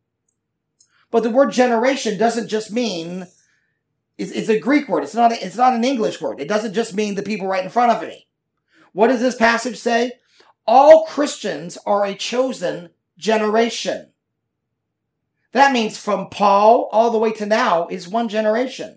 But the word generation doesn't just mean, it's, it's a Greek word. It's not, a, it's not an English word. It doesn't just mean the people right in front of me. What does this passage say? All Christians are a chosen generation. That means from Paul all the way to now is one generation.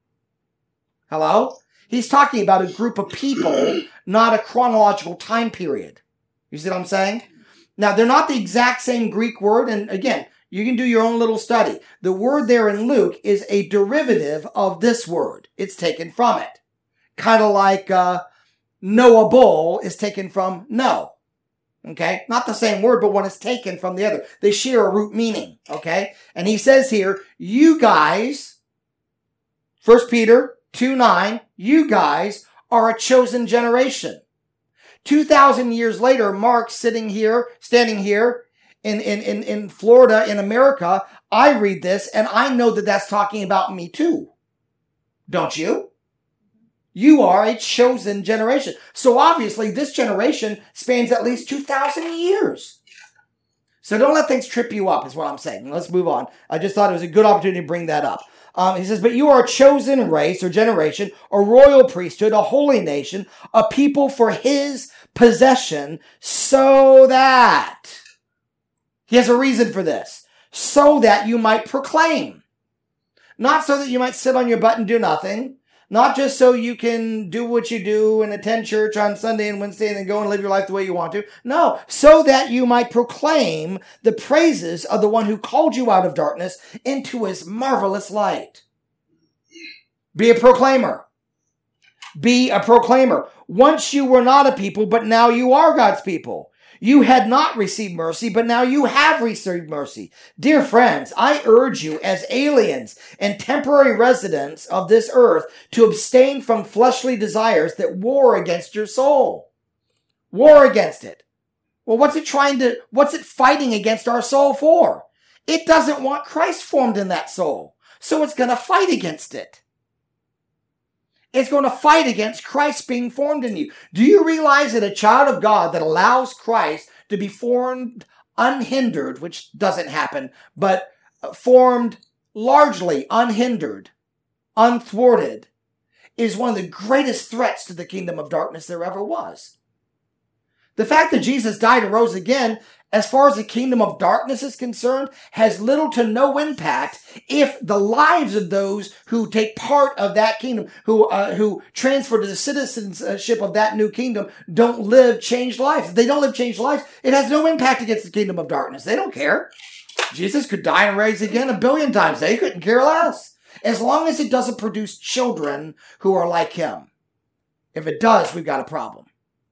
Hello? He's talking about a group of people, not a chronological time period. You see what I'm saying? Now, they're not the exact same Greek word. And again, you can do your own little study. The word there in Luke is a derivative of this word. It's taken from it. Kind of like uh, Noah bull is taken from no. Okay? Not the same word, but one is taken from the other. They share a root meaning. Okay? And he says here, you guys, First Peter two nine, you guys are a chosen generation. two thousand years later, Mark sitting here, standing here, In, in, in, in Florida, in America, I read this and I know that that's talking about me too. Don't you? You are a chosen generation. So obviously this generation spans at least two thousand years. So don't let things trip you up is what I'm saying. Let's move on. I just thought it was a good opportunity to bring that up. Um, he says, but you are a chosen race or generation, a royal priesthood, a holy nation, a people for his possession, so that... He has a reason for this. So that you might proclaim. Not so that you might sit on your butt and do nothing. Not just so you can do what you do and attend church on Sunday and Wednesday and then go and live your life the way you want to. No, so that you might proclaim the praises of the one who called you out of darkness into his marvelous light. Be a proclaimer. Be a proclaimer. Once you were not a people, but now you are God's people. You had not received mercy, but now you have received mercy. Dear friends, I urge you as aliens and temporary residents of this earth to abstain from fleshly desires that war against your soul. War against it. Well, what's it trying to, what's it fighting against our soul for? It doesn't want Christ formed in that soul. So it's going to fight against it. It's going to fight against Christ being formed in you. Do you realize that a child of God that allows Christ to be formed unhindered, which doesn't happen, but formed largely unhindered, unthwarted, is one of the greatest threats to the kingdom of darkness there ever was. The fact that Jesus died and rose again, as far as the kingdom of darkness is concerned, has little to no impact if the lives of those who take part of that kingdom, who uh, who transfer to the citizenship of that new kingdom, don't live changed lives. If they don't live changed lives, it has no impact against the kingdom of darkness. They don't care. Jesus could die and rise again a billion times. They couldn't care less. As long as it doesn't produce children who are like him. If it does, we've got a problem.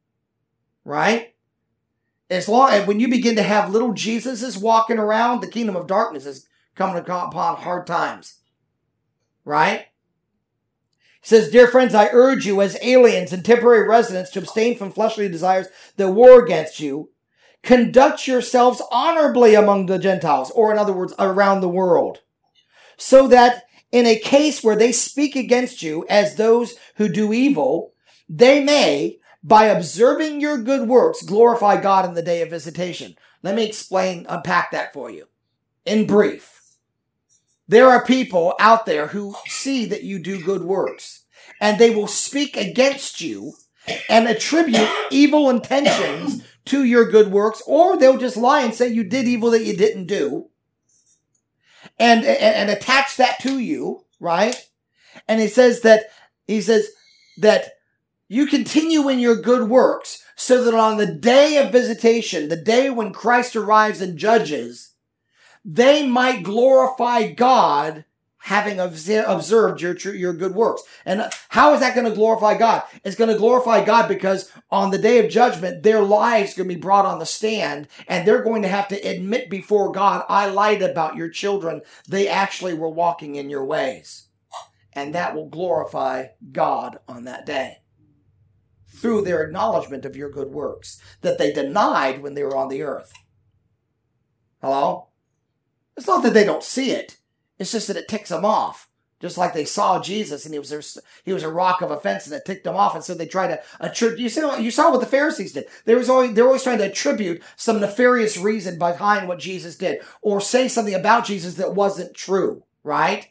Right? As long as when you begin to have little Jesuses walking around, the kingdom of darkness is coming upon hard times. Right? He says, dear friends, I urge you as aliens and temporary residents to abstain from fleshly desires that war against you. Conduct yourselves honorably among the Gentiles, or in other words, around the world, so that in a case where they speak against you as those who do evil, they may, by observing your good works, glorify God in the day of visitation. Let me explain, unpack that for you. In brief, there are people out there who see that you do good works, and they will speak against you and attribute evil intentions to your good works, or they'll just lie and say you did evil that you didn't do, and, and, and attach that to you, right? And he says that, he says that you continue in your good works so that on the day of visitation, the day when Christ arrives and judges, they might glorify God having observed your, your good works. And how is that going to glorify God? It's going to glorify God because on the day of judgment, their lives are going to be brought on the stand, and they're going to have to admit before God, I lied about your children. They actually were walking in your ways. And that will glorify God on that day through their acknowledgement of your good works that they denied when they were on the earth. Hello? It's not that they don't see it. It's just that it ticks them off. Just like they saw Jesus and he was, their, he was a rock of offense and it ticked them off. And so they try to attribute. You saw, you saw what the Pharisees did. They was always, they're always trying to attribute some nefarious reason behind what Jesus did or say something about Jesus that wasn't true, right?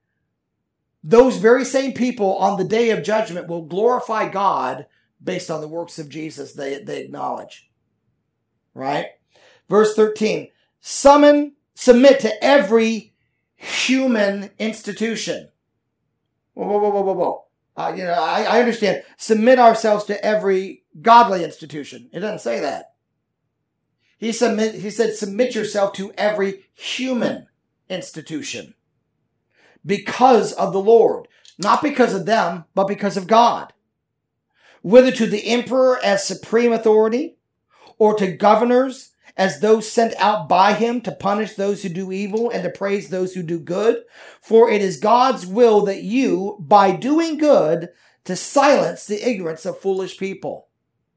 Those very same people on the day of judgment will glorify God based on the works of Jesus they, they acknowledge, right? Verse thirteen, summon, submit to every human institution. Whoa, whoa, whoa, whoa, whoa, whoa. Uh, you know, I, I understand. Submit ourselves to every godly institution. It doesn't say that. He submit. He said, submit yourself to every human institution because of the Lord, not because of them, but because of God. Whether to the emperor as supreme authority, or to governors as those sent out by him to punish those who do evil and to praise those who do good. For it is God's will that you, by doing good, to silence the ignorance of foolish people.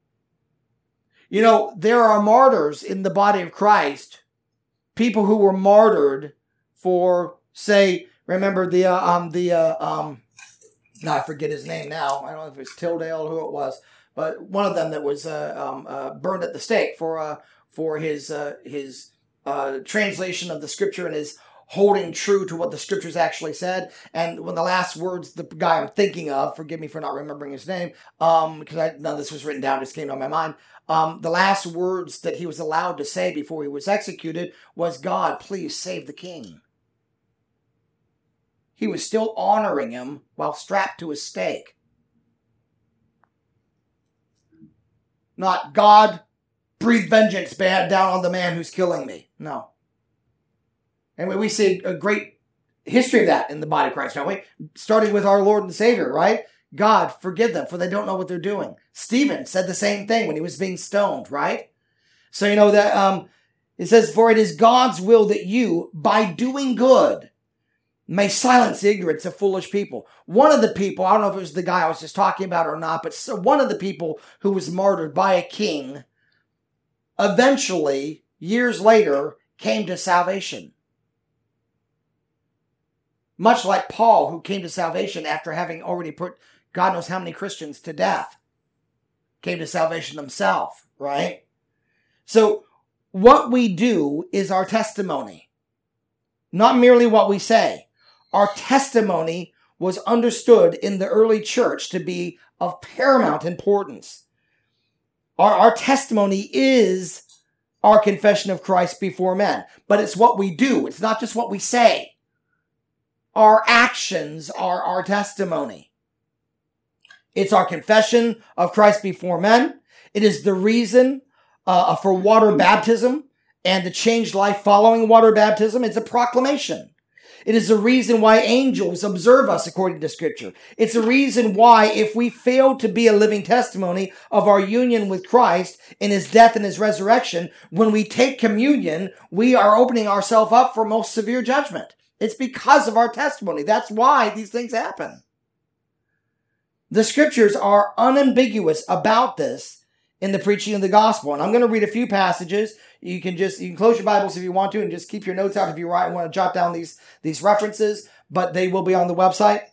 You know, there are martyrs in the body of Christ, people who were martyred for, say, remember the, uh, um, the, uh, um, no, I forget his name now. I don't know if it was Tildale or who it was, but one of them that was, uh, um, uh, burned at the stake for, uh, for his uh, his uh, translation of the scripture and his holding true to what the scriptures actually said. And when the last words, the guy I'm thinking of, forgive me for not remembering his name, um, because I, none of this was written down, just came to my mind. Um, the last words that he was allowed to say before he was executed was, God, please save the king. He was still honoring him while strapped to a stake. Not, God, breathe vengeance bad down on the man who's killing me. No. And we see a great history of that in the body of Christ, don't we? Starting with our Lord and Savior, right? God, forgive them, for they don't know what they're doing. Stephen said the same thing when he was being stoned, right? So, you know, that um, it says, for it is God's will that you, by doing good, may silence the ignorance of foolish people. One of the people, I don't know if it was the guy I was just talking about or not, but one of the people who was martyred by a king eventually, years later, came to salvation. Much like Paul, who came to salvation after having already put God knows how many Christians to death. Came to salvation himself, right? So what we do is our testimony. Not merely what we say. Our testimony was understood in the early church to be of paramount importance. Our, our testimony is our confession of Christ before men. But it's what we do. It's not just what we say. Our actions are our testimony. It's our confession of Christ before men. It is the reason uh, for water baptism and the changed life following water baptism. It's a proclamation. It is the reason why angels observe us according to Scripture. It's the reason why if we fail to be a living testimony of our union with Christ in his death and his resurrection, when we take communion, we are opening ourselves up for most severe judgment. It's because of our testimony. That's why these things happen. The Scriptures are unambiguous about this in the preaching of the gospel. And I'm going to read a few passages. You can just, you can close your Bibles if you want to and just keep your notes out if you want to jot down these, these references, but they will be on the website.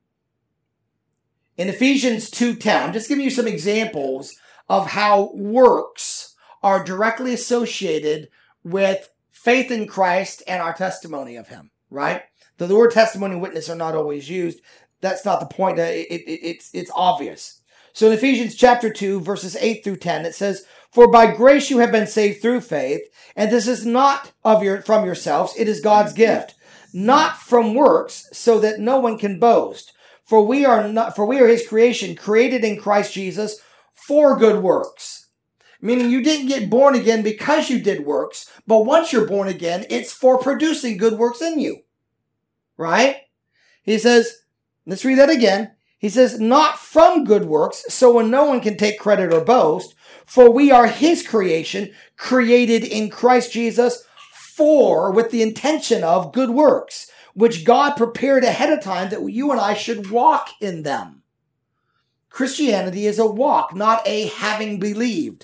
In Ephesians two ten, I'm just giving you some examples of how works are directly associated with faith in Christ and our testimony of him, right? The word testimony and witness are not always used. That's not the point. It, it, it's, it's obvious. So in Ephesians chapter two, verses eight through ten, it says, "For by grace you have been saved through faith, and this is not of your from yourselves, it is God's gift, not from works, so that no one can boast. For we are not, for we are his creation, created in Christ Jesus for good works." Meaning you didn't get born again because you did works, but once you're born again, it's for producing good works in you. Right? He says, let's read that again. He says, "Not from good works, so when no one can take credit or boast, for we are his creation, created in Christ Jesus for, with the intention of good works, which God prepared ahead of time that you and I should walk in them." Christianity is a walk, not a having believed.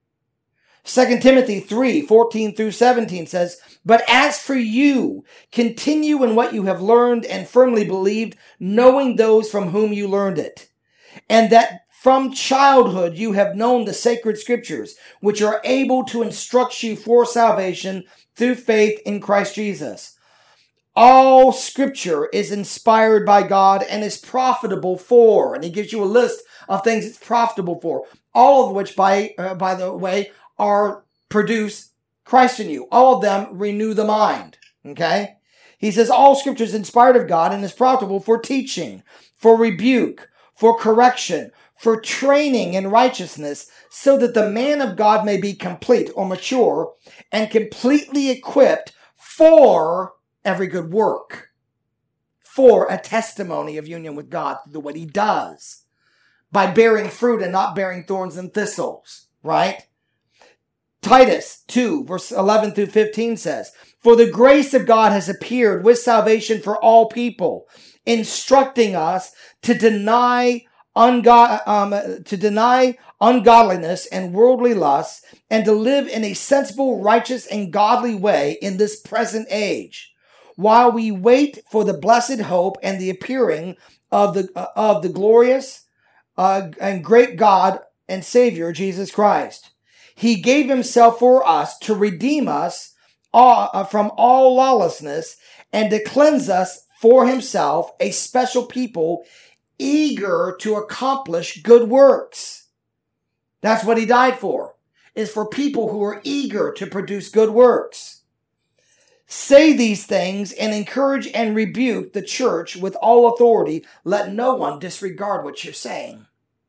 Second Timothy three, fourteen through seventeen says, "But as for you, continue in what you have learned and firmly believed, knowing those from whom you learned it, and that from childhood you have known the sacred scriptures, which are able to instruct you for salvation through faith in Christ Jesus. All scripture is inspired by God and is profitable for," and he gives you a list of things it's profitable for, all of which, by uh, by the way, are produce Christ in you. All of them renew the mind. Okay? He says, "All scripture is inspired of God and is profitable for teaching, for rebuke, for correction, for training in righteousness, so that the man of God may be complete," or mature, "and completely equipped for every good work." For a testimony of union with God through what he does. By bearing fruit and not bearing thorns and thistles. Right? Titus two, verse eleven through fifteen says, "For the grace of God has appeared with salvation for all people, instructing us to deny ungod- um, to deny ungodliness and worldly lusts, and to live in a sensible, righteous, and godly way in this present age, while we wait for the blessed hope and the appearing of the uh, of the glorious uh, and great God and Savior Jesus Christ. He gave himself for us to redeem us all, uh, from all lawlessness and to cleanse us for himself, a special people, eager to accomplish good works." That's what he died for, is for people who are eager to produce good works. "Say these things and encourage and rebuke the church with all authority. Let no one disregard what you're saying."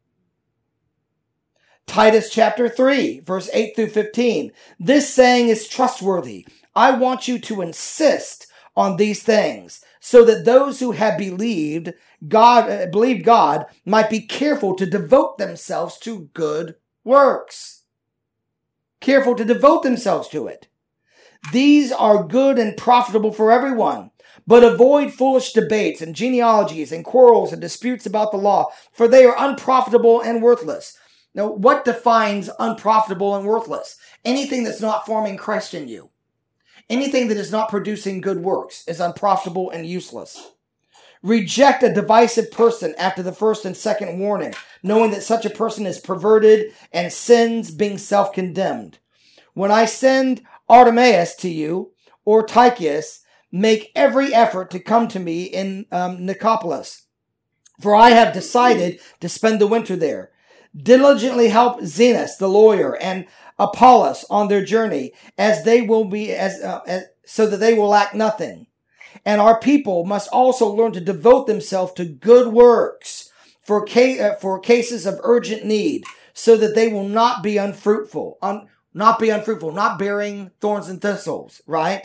Titus chapter three, verse eight through fifteen. "This saying is trustworthy. I want you to insist on these things, so that those who have believed God, uh, believed God might be careful to devote themselves to good works." Careful to devote themselves to it. "These are good and profitable for everyone. But avoid foolish debates and genealogies and quarrels and disputes about the law, for they are unprofitable and worthless. Now, what defines unprofitable and worthless? Anything that's not forming Christ in you. Anything that is not producing good works is unprofitable and useless. Reject a divisive person after the first and second warning, knowing that such a person is perverted and sins, being self-condemned. When I send Artemas to you, or Tychicus, make every effort to come to me in um, Nicopolis, for I have decided to spend the winter there. Diligently help Zenas, the lawyer, and Apollos on their journey, as they will be, as, uh, as so that they will lack nothing. And our people must also learn to devote themselves to good works for ca- uh, for cases of urgent need, so that they will not be unfruitful, un- not be unfruitful, not bearing thorns and thistles, right?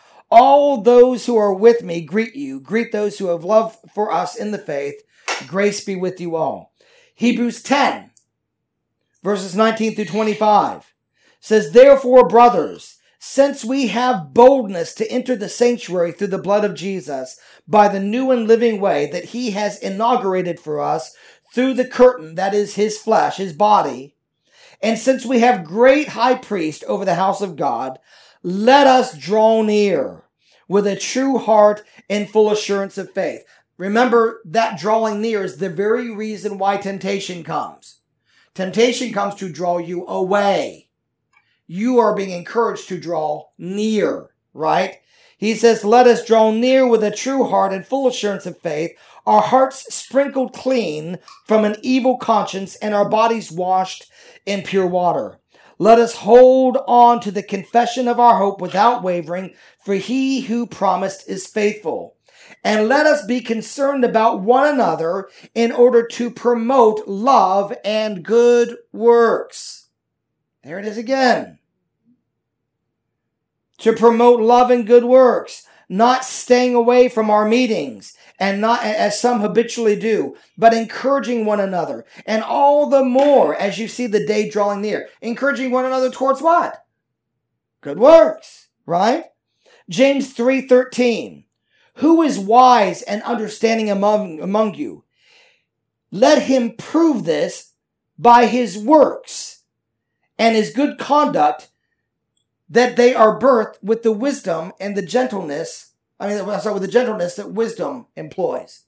All those who are with me greet you. Greet those who have love for us in the faith. Grace be with you all. Hebrews ten, verses nineteen through twenty-five says, therefore, brothers, since we have boldness to enter the sanctuary through the blood of Jesus, by the new and living way that he has inaugurated for us through the curtain, that is his flesh, his body, and since we have great high priest over the house of God, let us draw near with a true heart and full assurance of faith. Remember that drawing near is the very reason why temptation comes. Temptation comes to draw you away. You are being encouraged to draw near, right? He says, let us draw near with a true heart and full assurance of faith, our hearts sprinkled clean from an evil conscience and our bodies washed in pure water. Let us hold on to the confession of our hope without wavering, for he who promised is faithful. And let us be concerned about one another in order to promote love and good works. There it is again. To promote love and good works, not staying away from our meetings, and not as some habitually do, but encouraging one another. And all the more as you see the day drawing near. Encouraging one another towards what? Good works, right? James three thirteen. Who is wise and understanding among, among you? Let him prove this by his works and his good conduct, that they are birthed with the wisdom and the gentleness, I mean, sorry, with the gentleness that wisdom employs.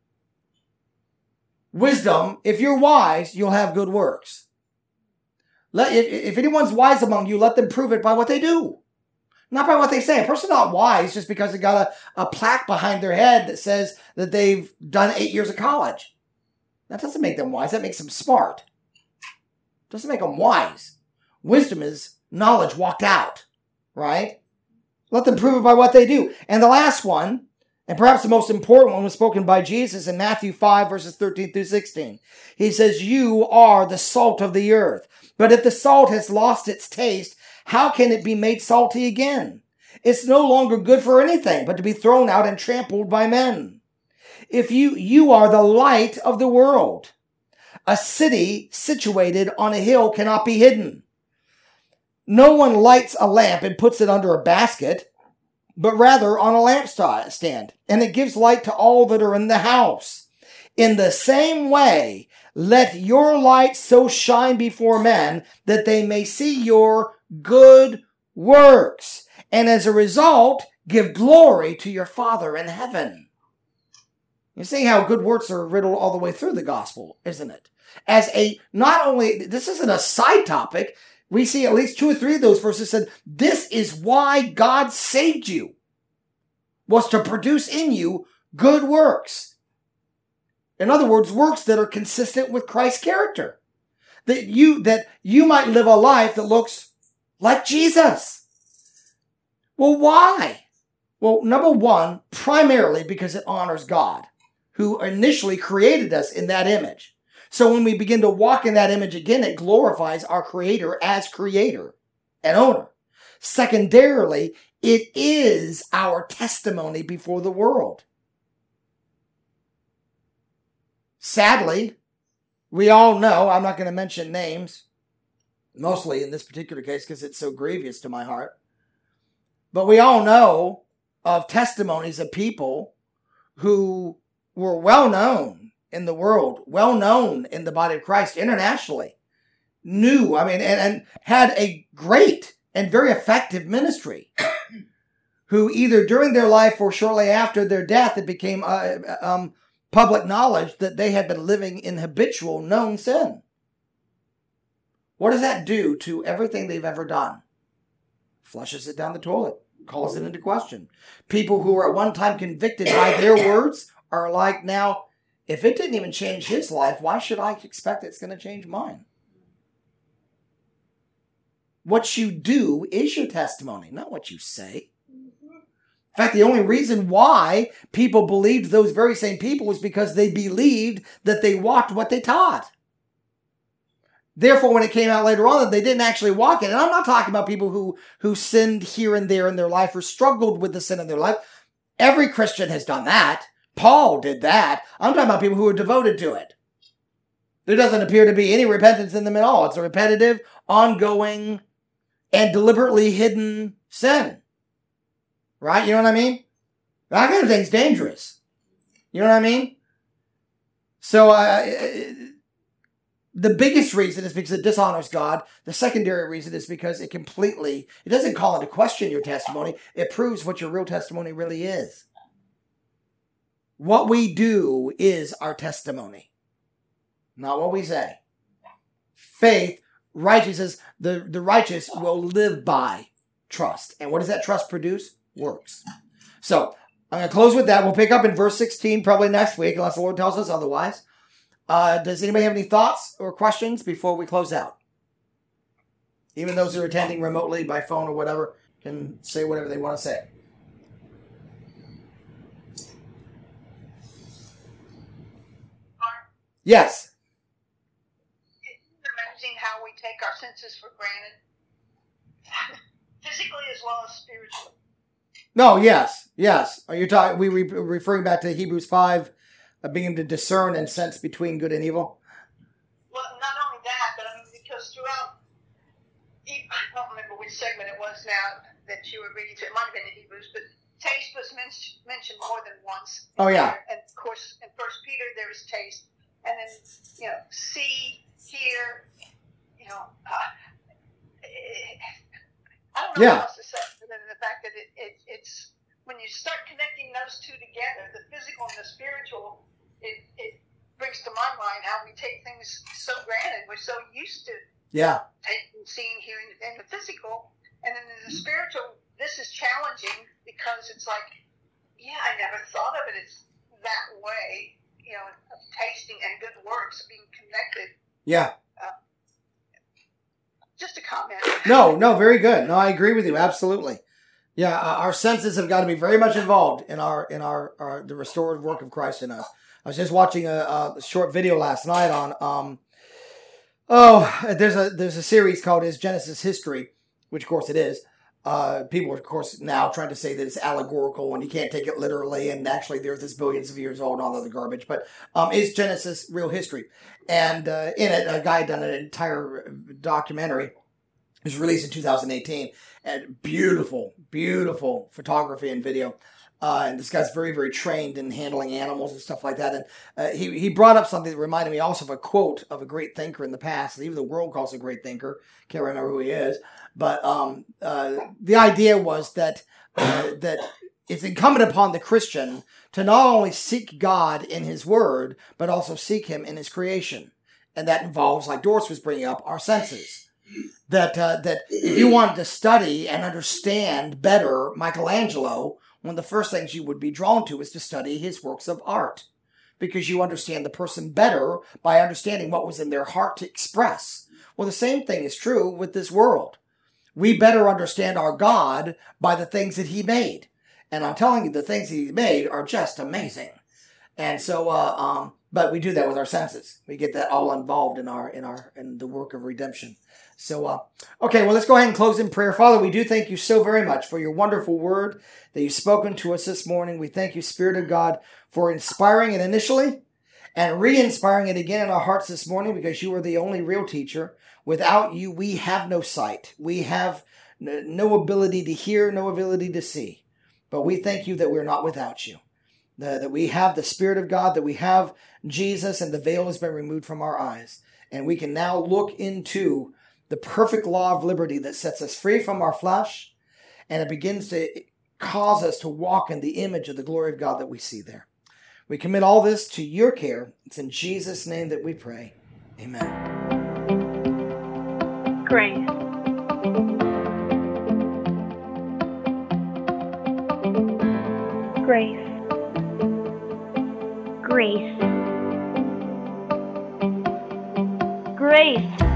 Wisdom, if you're wise, you'll have good works. Let, if, if anyone's wise among you, let them prove it by what they do. Not by what they say. A person not wise just because they got a, a plaque behind their head that says that they've done eight years of college. That doesn't make them wise. That makes them smart. Doesn't make them wise. Wisdom is knowledge walked out, right? Let them prove it by what they do. And the last one, and perhaps the most important one, was spoken by Jesus in Matthew five, verses thirteen through sixteen. He says, you are the salt of the earth. But if the salt has lost its taste, how can it be made salty again? It's no longer good for anything but to be thrown out and trampled by men. If you, you are the light of the world. A city situated on a hill cannot be hidden. No one lights a lamp and puts it under a basket, but rather on a lampstand, and it gives light to all that are in the house. In the same way, let your light so shine before men that they may see your good works, and as a result, give glory to your Father in heaven. You see how good works are riddled all the way through the gospel, isn't it? As a, not only, this isn't a side topic, we see at least two or three of those verses said, this is why God saved you, was to produce in you good works. In other words, works that are consistent with Christ's character. That you, that you might live a life that looks like Jesus. Well, why? Well, number one, primarily because it honors God, who initially created us in that image. So when we begin to walk in that image again, it glorifies our Creator as creator and owner. Secondarily, it is our testimony before the world. Sadly, we all know, I'm not going to mention names, mostly in this particular case because it's so grievous to my heart, but we all know of testimonies of people who were well known in the world, well known in the body of Christ internationally, knew, I mean, and, and had a great and very effective ministry, who either during their life or shortly after their death, it became uh, um, public knowledge that they had been living in habitual known sin. What does that do to everything they've ever done? Flushes it down the toilet, calls it into question. People who were at one time convicted by their words are like, now, if it didn't even change his life, why should I expect it's going to change mine? What you do is your testimony, not what you say. In fact, the only reason why people believed those very same people was because they believed that they walked what they taught. Therefore, when it came out later on that they didn't actually walk it, and I'm not talking about people who, who sinned here and there in their life or struggled with the sin in their life. Every Christian has done that. Paul did that. I'm talking about people who are devoted to it. There doesn't appear to be any repentance in them at all. It's a repetitive, ongoing, and deliberately hidden sin. Right? You know what I mean? That kind of thing's dangerous. You know what I mean? So, uh, the biggest reason is because it dishonors God. The secondary reason is because it completely, it doesn't call into question your testimony. It proves what your real testimony really is. What we do is our testimony, not what we say. Faith, righteousness, the, the righteous will live by trust. And what does that trust produce? Works. So, I'm going to close with that. We'll pick up in verse sixteen probably next week, unless the Lord tells us otherwise. Uh, does anybody have any thoughts or questions before we close out? Even those who are attending remotely by phone or whatever can say whatever they want to say. Yes. It's amazing how we take our senses for granted, physically as well as spiritually. No, yes, yes. Are you talking? We re- referring back to Hebrews five, uh, being able to discern and sense between good and evil. Well, not only that, but I mean, because throughout, I don't remember which segment it was now that you were reading. It might have been in Hebrews, but taste was men- mentioned more than once. Oh yeah. And of course, in First Peter there is taste, and then you know, see, hear, you know. Uh, I don't know Yeah. what else to say other than the fact that it, it, it's when you start connecting those two together, the physical and the spiritual, it, it brings to my mind how we take things so granted. We're so used to Yeah. taking, seeing, hearing, and the physical. And then in the spiritual, this is challenging because it's like, yeah, I never thought of it as that way, you know, of tasting and good works being connected. Yeah. Just a comment. No, no, very good. No, I agree with you. Absolutely. Yeah, uh, our senses have got to be very much involved in our in our, our the restorative work of Christ in us. I was just watching a, a short video last night on um oh there's a there's a series called Is Genesis History, which of course it is. Uh, people are of course now trying to say that it's allegorical and you can't take it literally, and actually the Earth is billions of years old and all the other garbage. But um, is Genesis real history? And uh, in it, a guy had done an entire documentary. It was released in two thousand eighteen, and beautiful, beautiful photography and video. Uh, and this guy's very, very trained in handling animals and stuff like that. And uh, he he brought up something that reminded me also of a quote of a great thinker in the past. Even the world calls a great thinker. Can't remember who he is. But um, uh, the idea was that uh, that it's incumbent upon the Christian to not only seek God in His Word, but also seek Him in His creation. And that involves, like Doris was bringing up, our senses. That uh, that if you wanted to study and understand better Michelangelo, one of the first things you would be drawn to is to study his works of art, because you understand the person better by understanding what was in their heart to express. Well, the same thing is true with this world. We better understand our God by the things that He made. And I'm telling you, the things He made are just amazing. And so, uh, um, but we do that with our senses. We get that all involved in our in our in the work of redemption. So, uh, okay, well, let's go ahead and close in prayer. Father, we do thank you so very much for your wonderful word that you've spoken to us this morning. We thank you, Spirit of God, for inspiring it initially and re-inspiring it again in our hearts this morning, because you are the only real teacher. Without you, we have no sight. We have no ability to hear, no ability to see. But we thank you that we're not without you. the, that we have the Spirit of God, that we have Jesus, and the veil has been removed from our eyes. And we can now look into the perfect law of liberty that sets us free from our flesh, and it begins to cause us to walk in the image of the glory of God that we see there. We commit all this to your care. It's in Jesus' name that we pray. Amen. Grace. Grace. Grace. Grace.